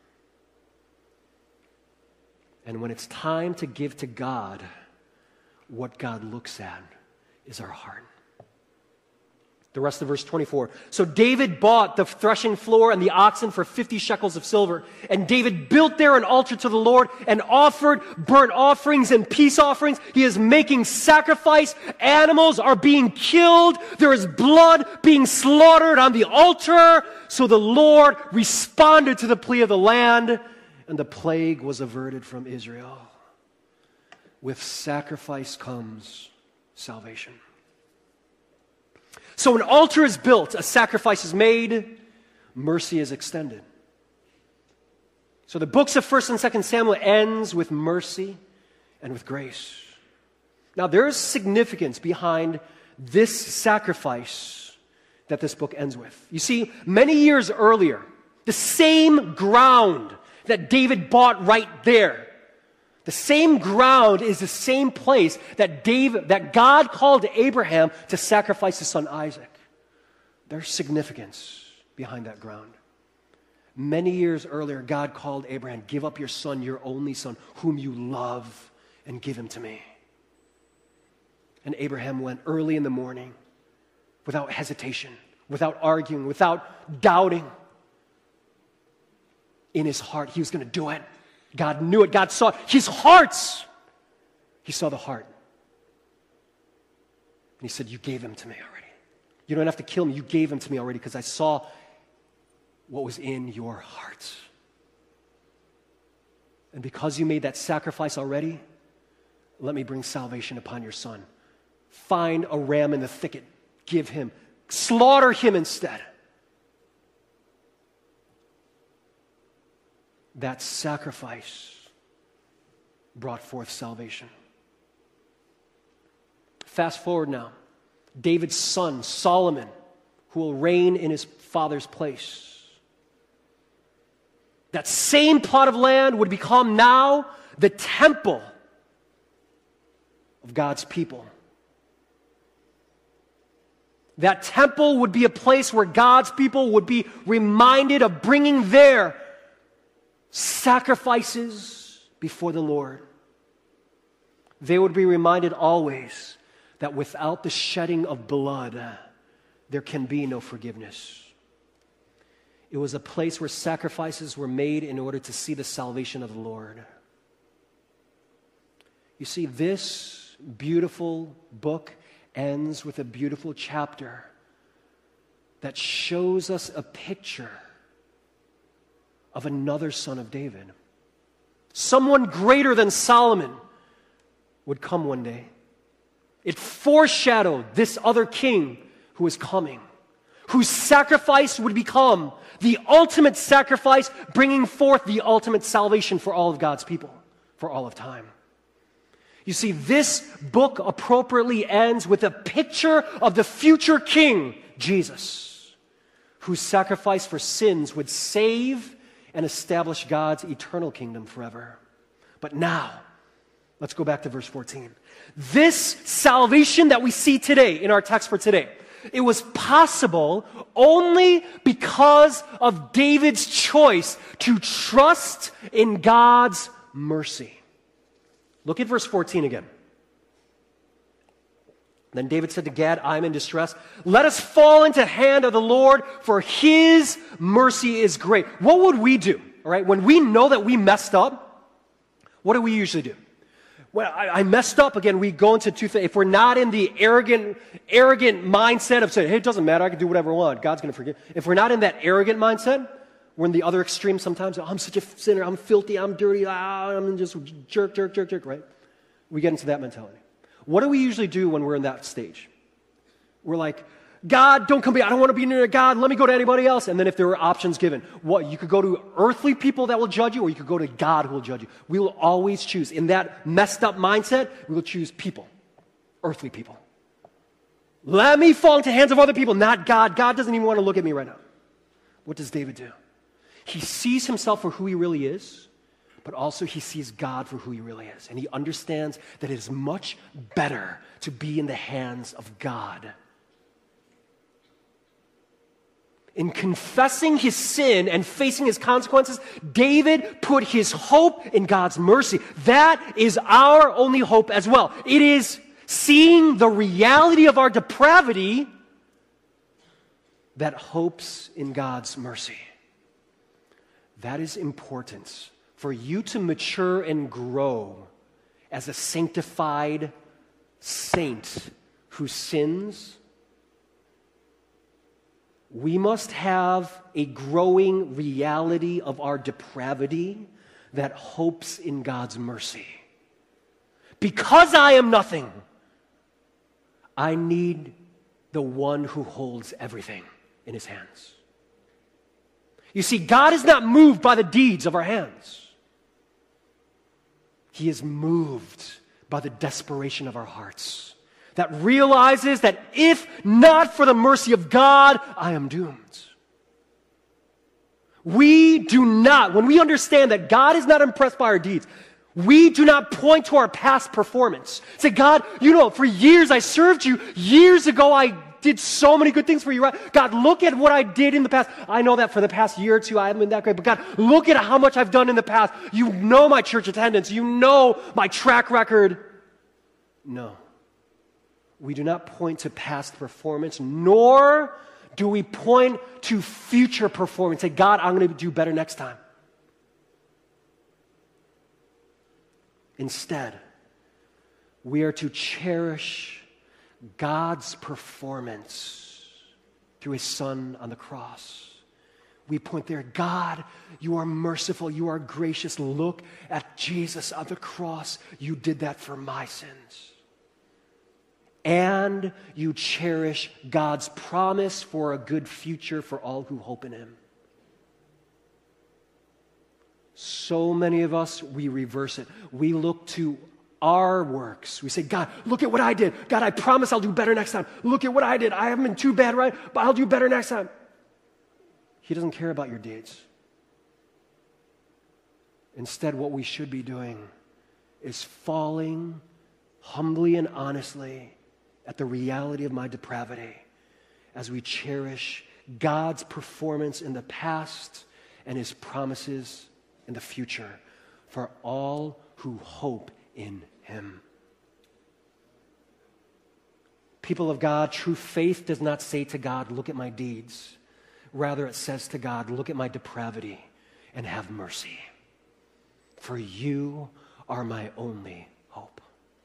And when it's time to give to God, what God looks at is our heart. The rest of verse twenty-four. So David bought the threshing floor and the oxen for fifty shekels of silver. And David built there an altar to the Lord and offered burnt offerings and peace offerings. He is making sacrifice. Animals are being killed. There is blood being slaughtered on the altar. So the Lord responded to the plea of the land, and the plague was averted from Israel. With sacrifice comes salvation. So an altar is built, a sacrifice is made, mercy is extended. So the books of First and Second Samuel ends with mercy and with grace. Now there is significance behind this sacrifice that this book ends with. You see, many years earlier, the same ground that David bought right there, the same ground is the same place that David, that God called Abraham to sacrifice his son Isaac. There's significance behind that ground. Many years earlier, God called Abraham, give up your son, your only son, whom you love, and give him to me. And Abraham went early in the morning, without hesitation, without arguing, without doubting. In his heart, he was going to do it. God knew it. God saw his hearts. He saw the heart. And he said, you gave him to me already. You don't have to kill me. You gave him to me already because I saw what was in your heart. And because you made that sacrifice already, let me bring salvation upon your son. Find a ram in the thicket. Give him. Slaughter him instead. That sacrifice brought forth salvation. Fast forward now. David's son, Solomon, who will reign in his father's place. That same plot of land would become now the temple of God's people. That temple would be a place where God's people would be reminded of bringing their sacrifices before the Lord. They would be reminded always that without the shedding of blood, there can be no forgiveness. It was a place where sacrifices were made in order to see the salvation of the Lord. You see, this beautiful book ends with a beautiful chapter that shows us a picture of another son of David. Someone greater than Solomon would come one day. It foreshadowed this other king who is coming, whose sacrifice would become the ultimate sacrifice, bringing forth the ultimate salvation for all of God's people, for all of time. You see, this book appropriately ends with a picture of the future king, Jesus, whose sacrifice for sins would save and establish God's eternal kingdom forever. But now, let's go back to verse fourteen. This salvation that we see today in our text for today, it was possible only because of David's choice to trust in God's mercy. Look at verse fourteen again. Then David said to Gad, I am in distress. Let us fall into the hand of the Lord, for his mercy is great. What would we do? All right, when we know that we messed up, what do we usually do? Well, I, I messed up again. We go into two things. If we're not in the arrogant, arrogant mindset of saying, hey, it doesn't matter, I can do whatever I want, God's going to forgive. If we're not in that arrogant mindset, we're in the other extreme sometimes. Oh, I'm such a sinner, I'm filthy, I'm dirty, ah, I'm just jerk, jerk, jerk, jerk, right? We get into that mentality. What do we usually do when we're in that stage? We're like, God, don't come here. I don't want to be near God. Let me go to anybody else. And then if there were options given, what, you could go to earthly people that will judge you, or you could go to God who will judge you. We will always choose. In that messed up mindset, we will choose people, earthly people. Let me fall into the hands of other people, not God. God doesn't even want to look at me right now. What does David do? He sees himself for who he really is, but also he sees God for who he really is. And he understands that it is much better to be in the hands of God. In confessing his sin and facing his consequences, David put his hope in God's mercy. That is our only hope as well. It is seeing the reality of our depravity that hopes in God's mercy. That is important for you to mature and grow as a sanctified saint who sins. We must have a growing reality of our depravity that hopes in God's mercy. Because I am nothing, I need the one who holds everything in his hands. You see, God is not moved by the deeds of our hands. He is moved by the desperation of our hearts, that realizes that if not for the mercy of God, I am doomed. We do not, when we understand that God is not impressed by our deeds, we do not point to our past performance. Say, God, you know, for years I served you. Years ago I did so many good things for you, right? God, look at what I did in the past. I know that for the past year or two I haven't been that great, but God, look at how much I've done in the past. You know my church attendance. You know my track record. No. We do not point to past performance, nor do we point to future performance. Say, God, I'm going to do better next time. Instead, we are to cherish God's performance through his son on the cross. We point there, God, you are merciful, you are gracious. Look at Jesus on the cross. You did that for my sins. And you cherish God's promise for a good future for all who hope in him. So many of us, we reverse it. We look to our works. We say, God, look at what I did. God, I promise I'll do better next time. Look at what I did. I haven't been too bad, right? But I'll do better next time. He doesn't care about your deeds. Instead, what we should be doing is falling humbly and honestly at the reality of my depravity as we cherish God's performance in the past and His promises in the future for all who hope in Him. People of God, true faith does not say to God, look at my deeds. Rather, it says to God, look at my depravity and have mercy. For you are my only hope.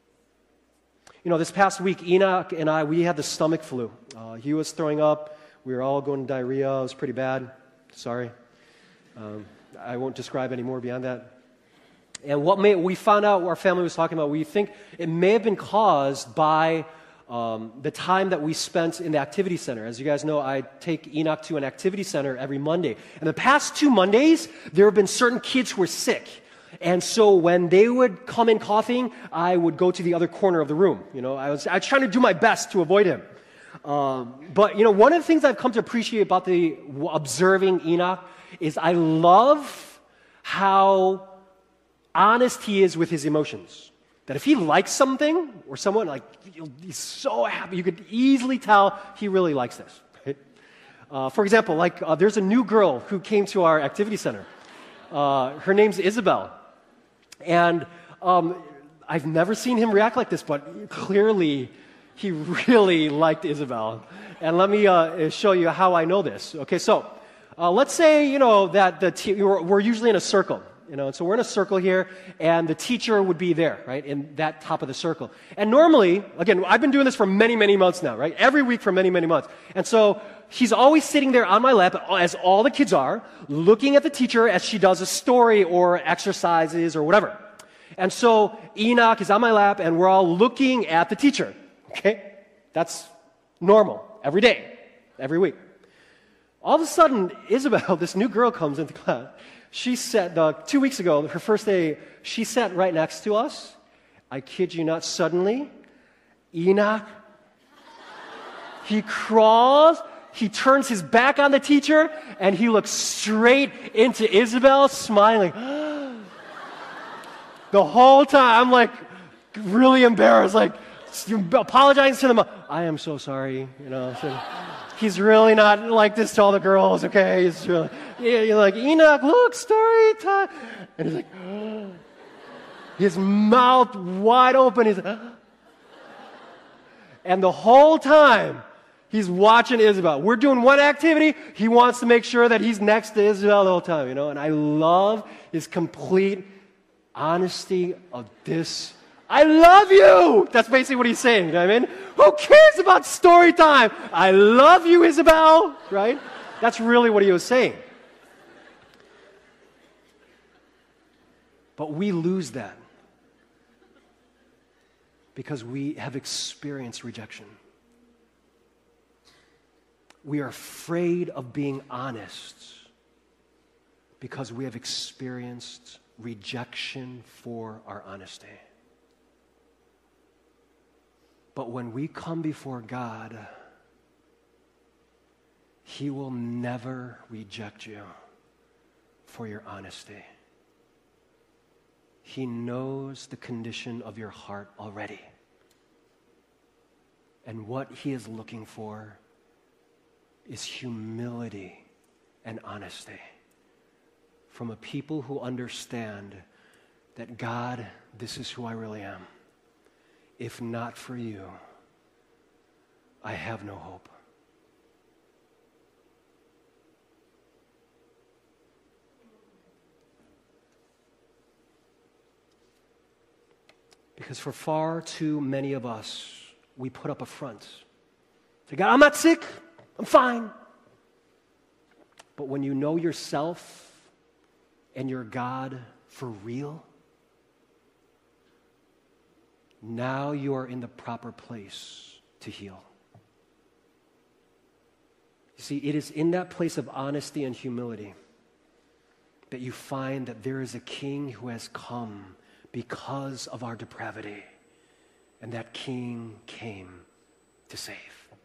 You know, this past week, Enoch and I, we had the stomach flu. Uh, he was throwing up. We were all going diarrhea. It was pretty bad. Sorry. Um, I won't describe any more beyond that. And what may, we found out, what our family was talking about, we think it may have been caused by um, the time that we spent in the activity center. As you guys know, I take Enoch to an activity center every Monday. And the past two Mondays, there have been certain kids who were sick. And so when they would come in coughing, I would go to the other corner of the room. You know, I was, I was trying to do my best to avoid him. Um, but, you know, one of the things I've come to appreciate about the observing Enoch is I love how honest he is with his emotions. That if he likes something or someone, like, he's so happy, you could easily tell he really likes this. Right? Uh, for example, like, uh, there's a new girl who came to our activity center. Uh, her name's Isabel. And um, I've never seen him react like this, but clearly he really liked Isabel. And let me uh, show you how I know this. Okay, so uh, let's say, you know, that the te- we're, we're usually in a circle. You know, and so we're in a circle here, and the teacher would be there, right, in that top of the circle. And normally, again, I've been doing this for many, many months now, right, every week for many, many months. And so he's always sitting there on my lap, as all the kids are, looking at the teacher as she does a story or exercises or whatever. And so Enoch is on my lap, and we're all looking at the teacher, okay? That's normal, every day, every week. All of a sudden, Isabel, this new girl, comes into class. She sat, uh, two weeks ago, her first day, she sat right next to us. I kid you not, suddenly, Enoch, he crawls, he turns his back on the teacher, and he looks straight into Isabel, smiling. The whole time, I'm like, really embarrassed, like, apologizing to them. I am so sorry, you know. So, he's really not like this to all the girls, okay? He's really, yeah, you're like, Enoch, look, story time. And he's like, oh. His mouth wide open. He's like, oh. And the whole time, he's watching Isabel. We're doing one activity. He wants to make sure that he's next to Isabel the whole time, you know? And I love his complete honesty of this. I love you! That's basically what he's saying, you know what I mean? Who cares about story time? I love you, Isabel, right? That's really what he was saying. But we lose that because we have experienced rejection. We are afraid of being honest because we have experienced rejection for our honesty. But when we come before God, He will never reject you for your honesty. He knows the condition of your heart already. And what He is looking for is humility and honesty from a people who understand that, God, this is who I really am. If not for you, I have no hope. Because for far too many of us, we put up a front. Say, God, I'm not sick. I'm fine. But when you know yourself and your God for real, now you are in the proper place to heal. You see, it is in that place of honesty and humility that you find that there is a King who has come because of our depravity, and that King came to save.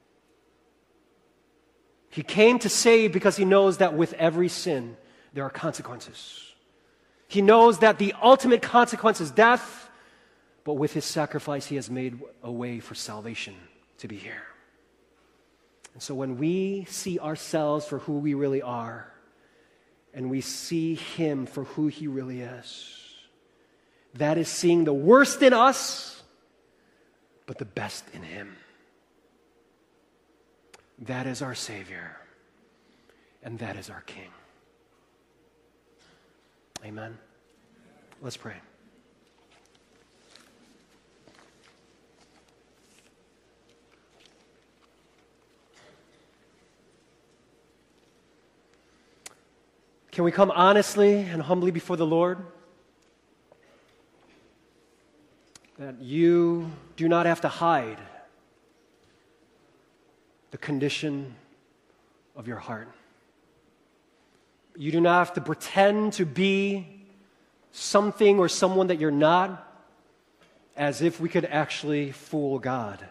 He came to save because He knows that with every sin there are consequences. He knows that the ultimate consequence is death. But with His sacrifice, He has made a way for salvation to be here. And so when we see ourselves for who we really are, and we see Him for who He really is, that is seeing the worst in us, but the best in Him. That is our Savior, and that is our King. Amen. Let's pray. Can we come honestly and humbly before the Lord? That you do not have to hide the condition of your heart. You do not have to pretend to be something or someone that you're not, as if we could actually fool God.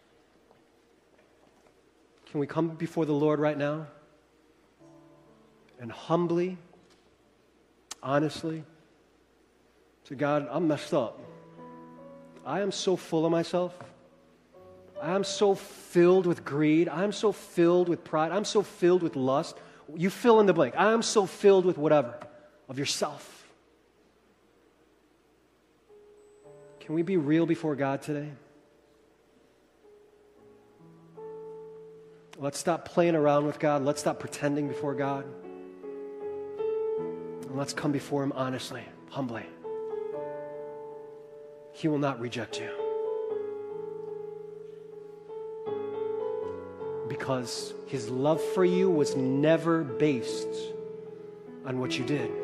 Can we come before the Lord right now and humbly, honestly say, God, I'm messed up. I am so full of myself. I am so filled with greed. I am so filled with pride. I'm so filled with lust. You fill in the blank. I am so filled with whatever, of yourself. Can we be real before God today? Let's stop playing around with God. Let's stop pretending before God. And let's come before Him honestly, humbly. He will not reject you. Because His love for you was never based on what you did.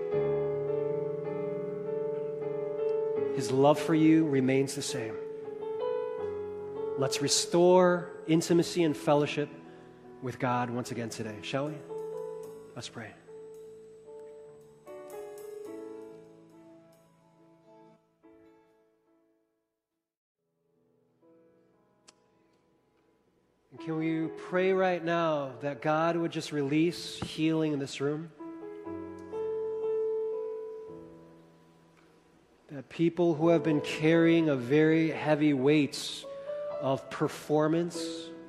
His love for you remains the same. Let's restore intimacy and fellowship with God once again today, shall we? Let's pray. Can we pray right now that God would just release healing in this room? That people who have been carrying a very heavy weight of performance,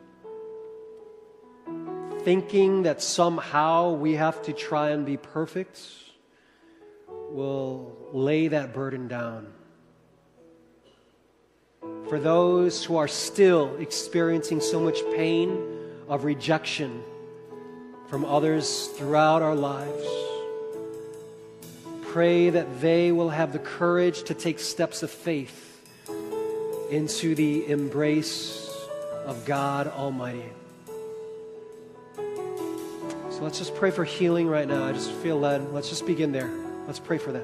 thinking that somehow we have to try and be perfect, will lay that burden down. For those who are still experiencing so much pain of rejection from others throughout our lives, pray that they will have the courage to take steps of faith into the embrace of God Almighty. So let's just pray for healing right now. I just feel led. Let's just begin there. Let's pray for that.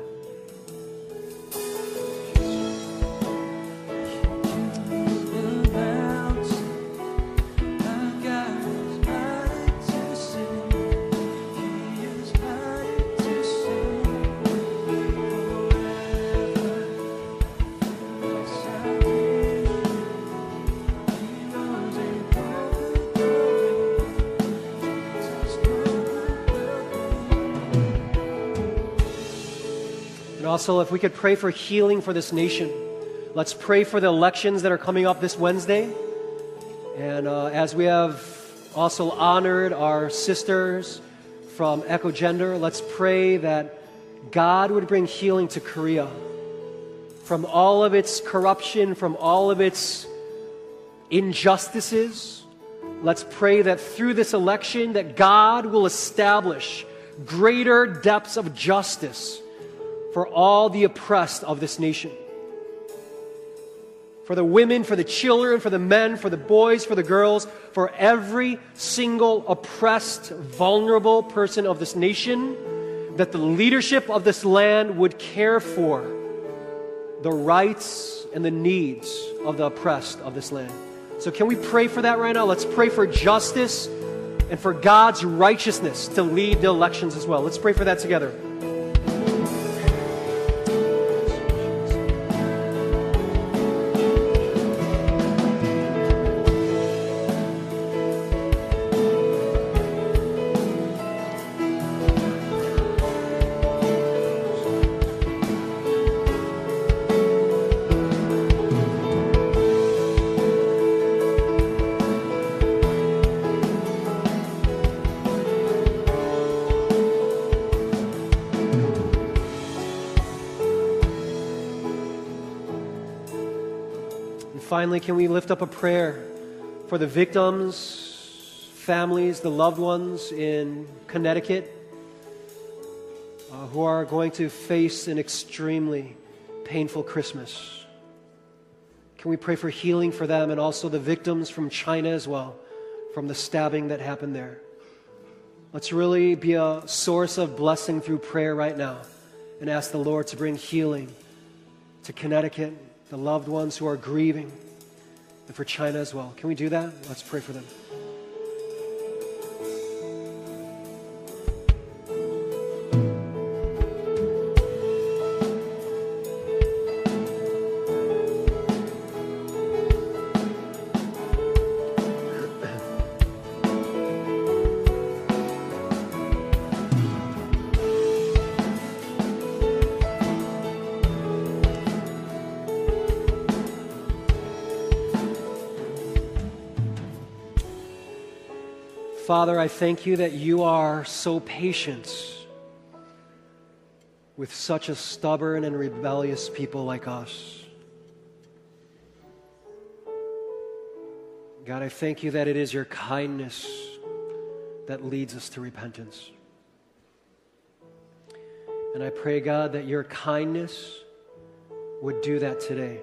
Also, if we could pray for healing for this nation. Let's pray for the elections that are coming up this Wednesday. And uh, as we have also honored our sisters from Echo Gender, let's pray that God would bring healing to Korea from all of its corruption, from all of its injustices. Let's pray that through this election that God will establish greater depths of justice for all the oppressed of this nation. For the women, for the children, for the men, for the boys, for the girls, for every single oppressed, vulnerable person of this nation, that the leadership of this land would care for the rights and the needs of the oppressed of this land. So can we pray for that right now? Let's pray for justice and for God's righteousness to lead the elections as well. Let's pray for that together. And finally, can we lift up a prayer for the victims, families, the loved ones in Connecticut uh, who are going to face an extremely painful Christmas? Can we pray for healing for them and also the victims from China as well, from the stabbing that happened there? Let's really be a source of blessing through prayer right now and ask the Lord to bring healing to Connecticut, the loved ones who are grieving, and for China as well. Can we do that? Let's pray for them. Father, I thank you that you are so patient with such a stubborn and rebellious people like us. God, I thank you that it is your kindness that leads us to repentance. And I pray, God, that your kindness would do that today.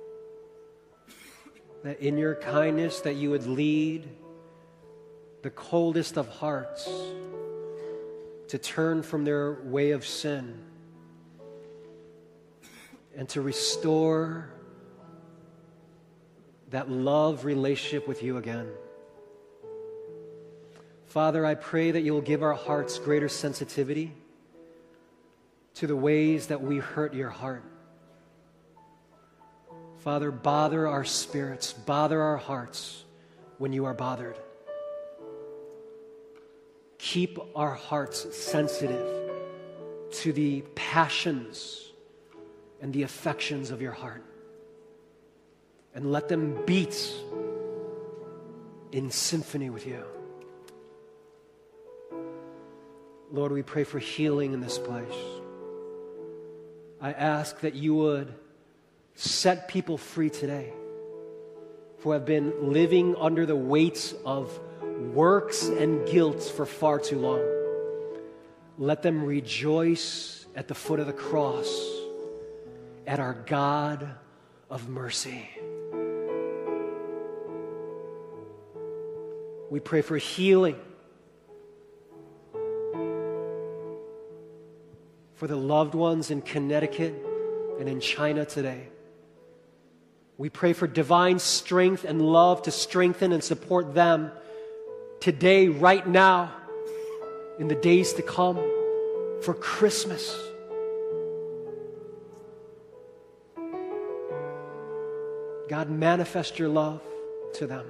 That in your kindness that you would lead the coldest of hearts to turn from their way of sin and to restore that love relationship with you again. Father, I pray that you will give our hearts greater sensitivity to the ways that we hurt your heart. Father, bother our spirits, bother our hearts when you are bothered. Keep our hearts sensitive to the passions and the affections of your heart. And let them beat in symphony with you. Lord, we pray for healing in this place. I ask that you would set people free today who have been living under the weight of works and guilt for far too long. Let them rejoice at the foot of the cross at our God of mercy. We pray for healing for the loved ones in Connecticut and in China today. We pray for divine strength and love to strengthen and support them today, right now, in the days to come, for Christmas. God, manifest your love to them.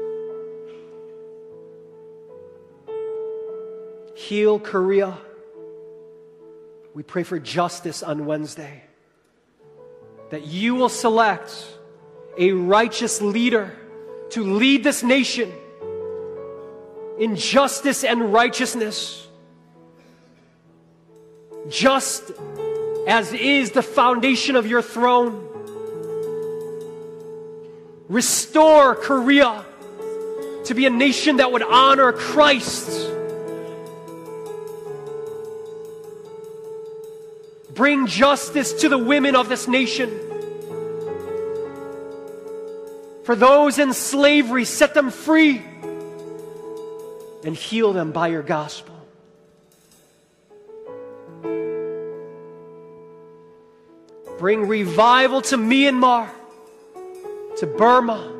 Heal Korea. We pray for justice on Wednesday, that you will select a righteous leader to lead this nation in justice and righteousness, just as is the foundation of your throne. Restore Korea to be a nation that would honor Christ. Bring justice to the women of this nation. For those in slavery, set them free and heal them by your gospel. Bring revival to Myanmar, to Burma.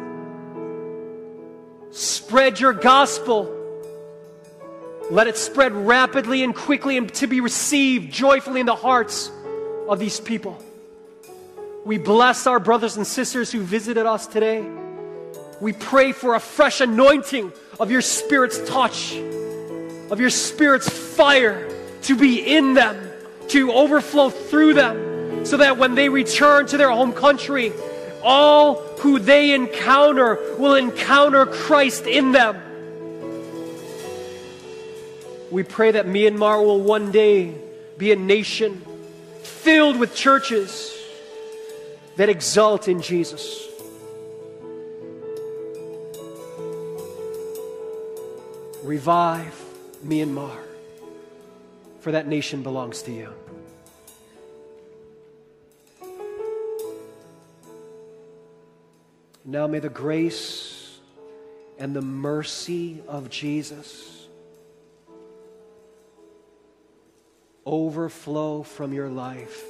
Spread your gospel. Let it spread rapidly and quickly and to be received joyfully in the hearts of these people. We bless our brothers and sisters who visited us today. We pray for a fresh anointing of your Spirit's touch, of your Spirit's fire to be in them, to overflow through them, so that when they return to their home country, all who they encounter will encounter Christ in them. We pray that Myanmar will one day be a nation filled with churches that exult in Jesus. revive Myanmar, for that nation belongs to you. Now may the grace and the mercy of Jesus overflow from your life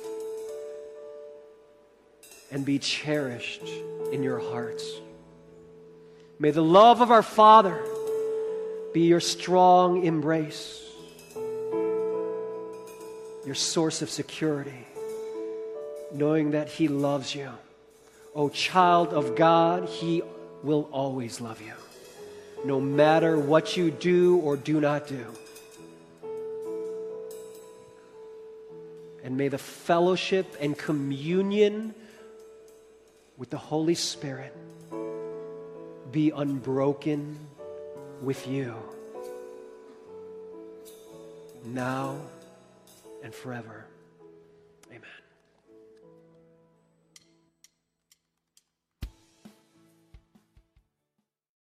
and be cherished in your hearts. May the love of our Father be your strong embrace, your source of security, knowing that He loves you. O child of God, He will always love you, no matter what you do or do not do. And may the fellowship and communion with the Holy Spirit be unbroken with you, now and forever. Amen.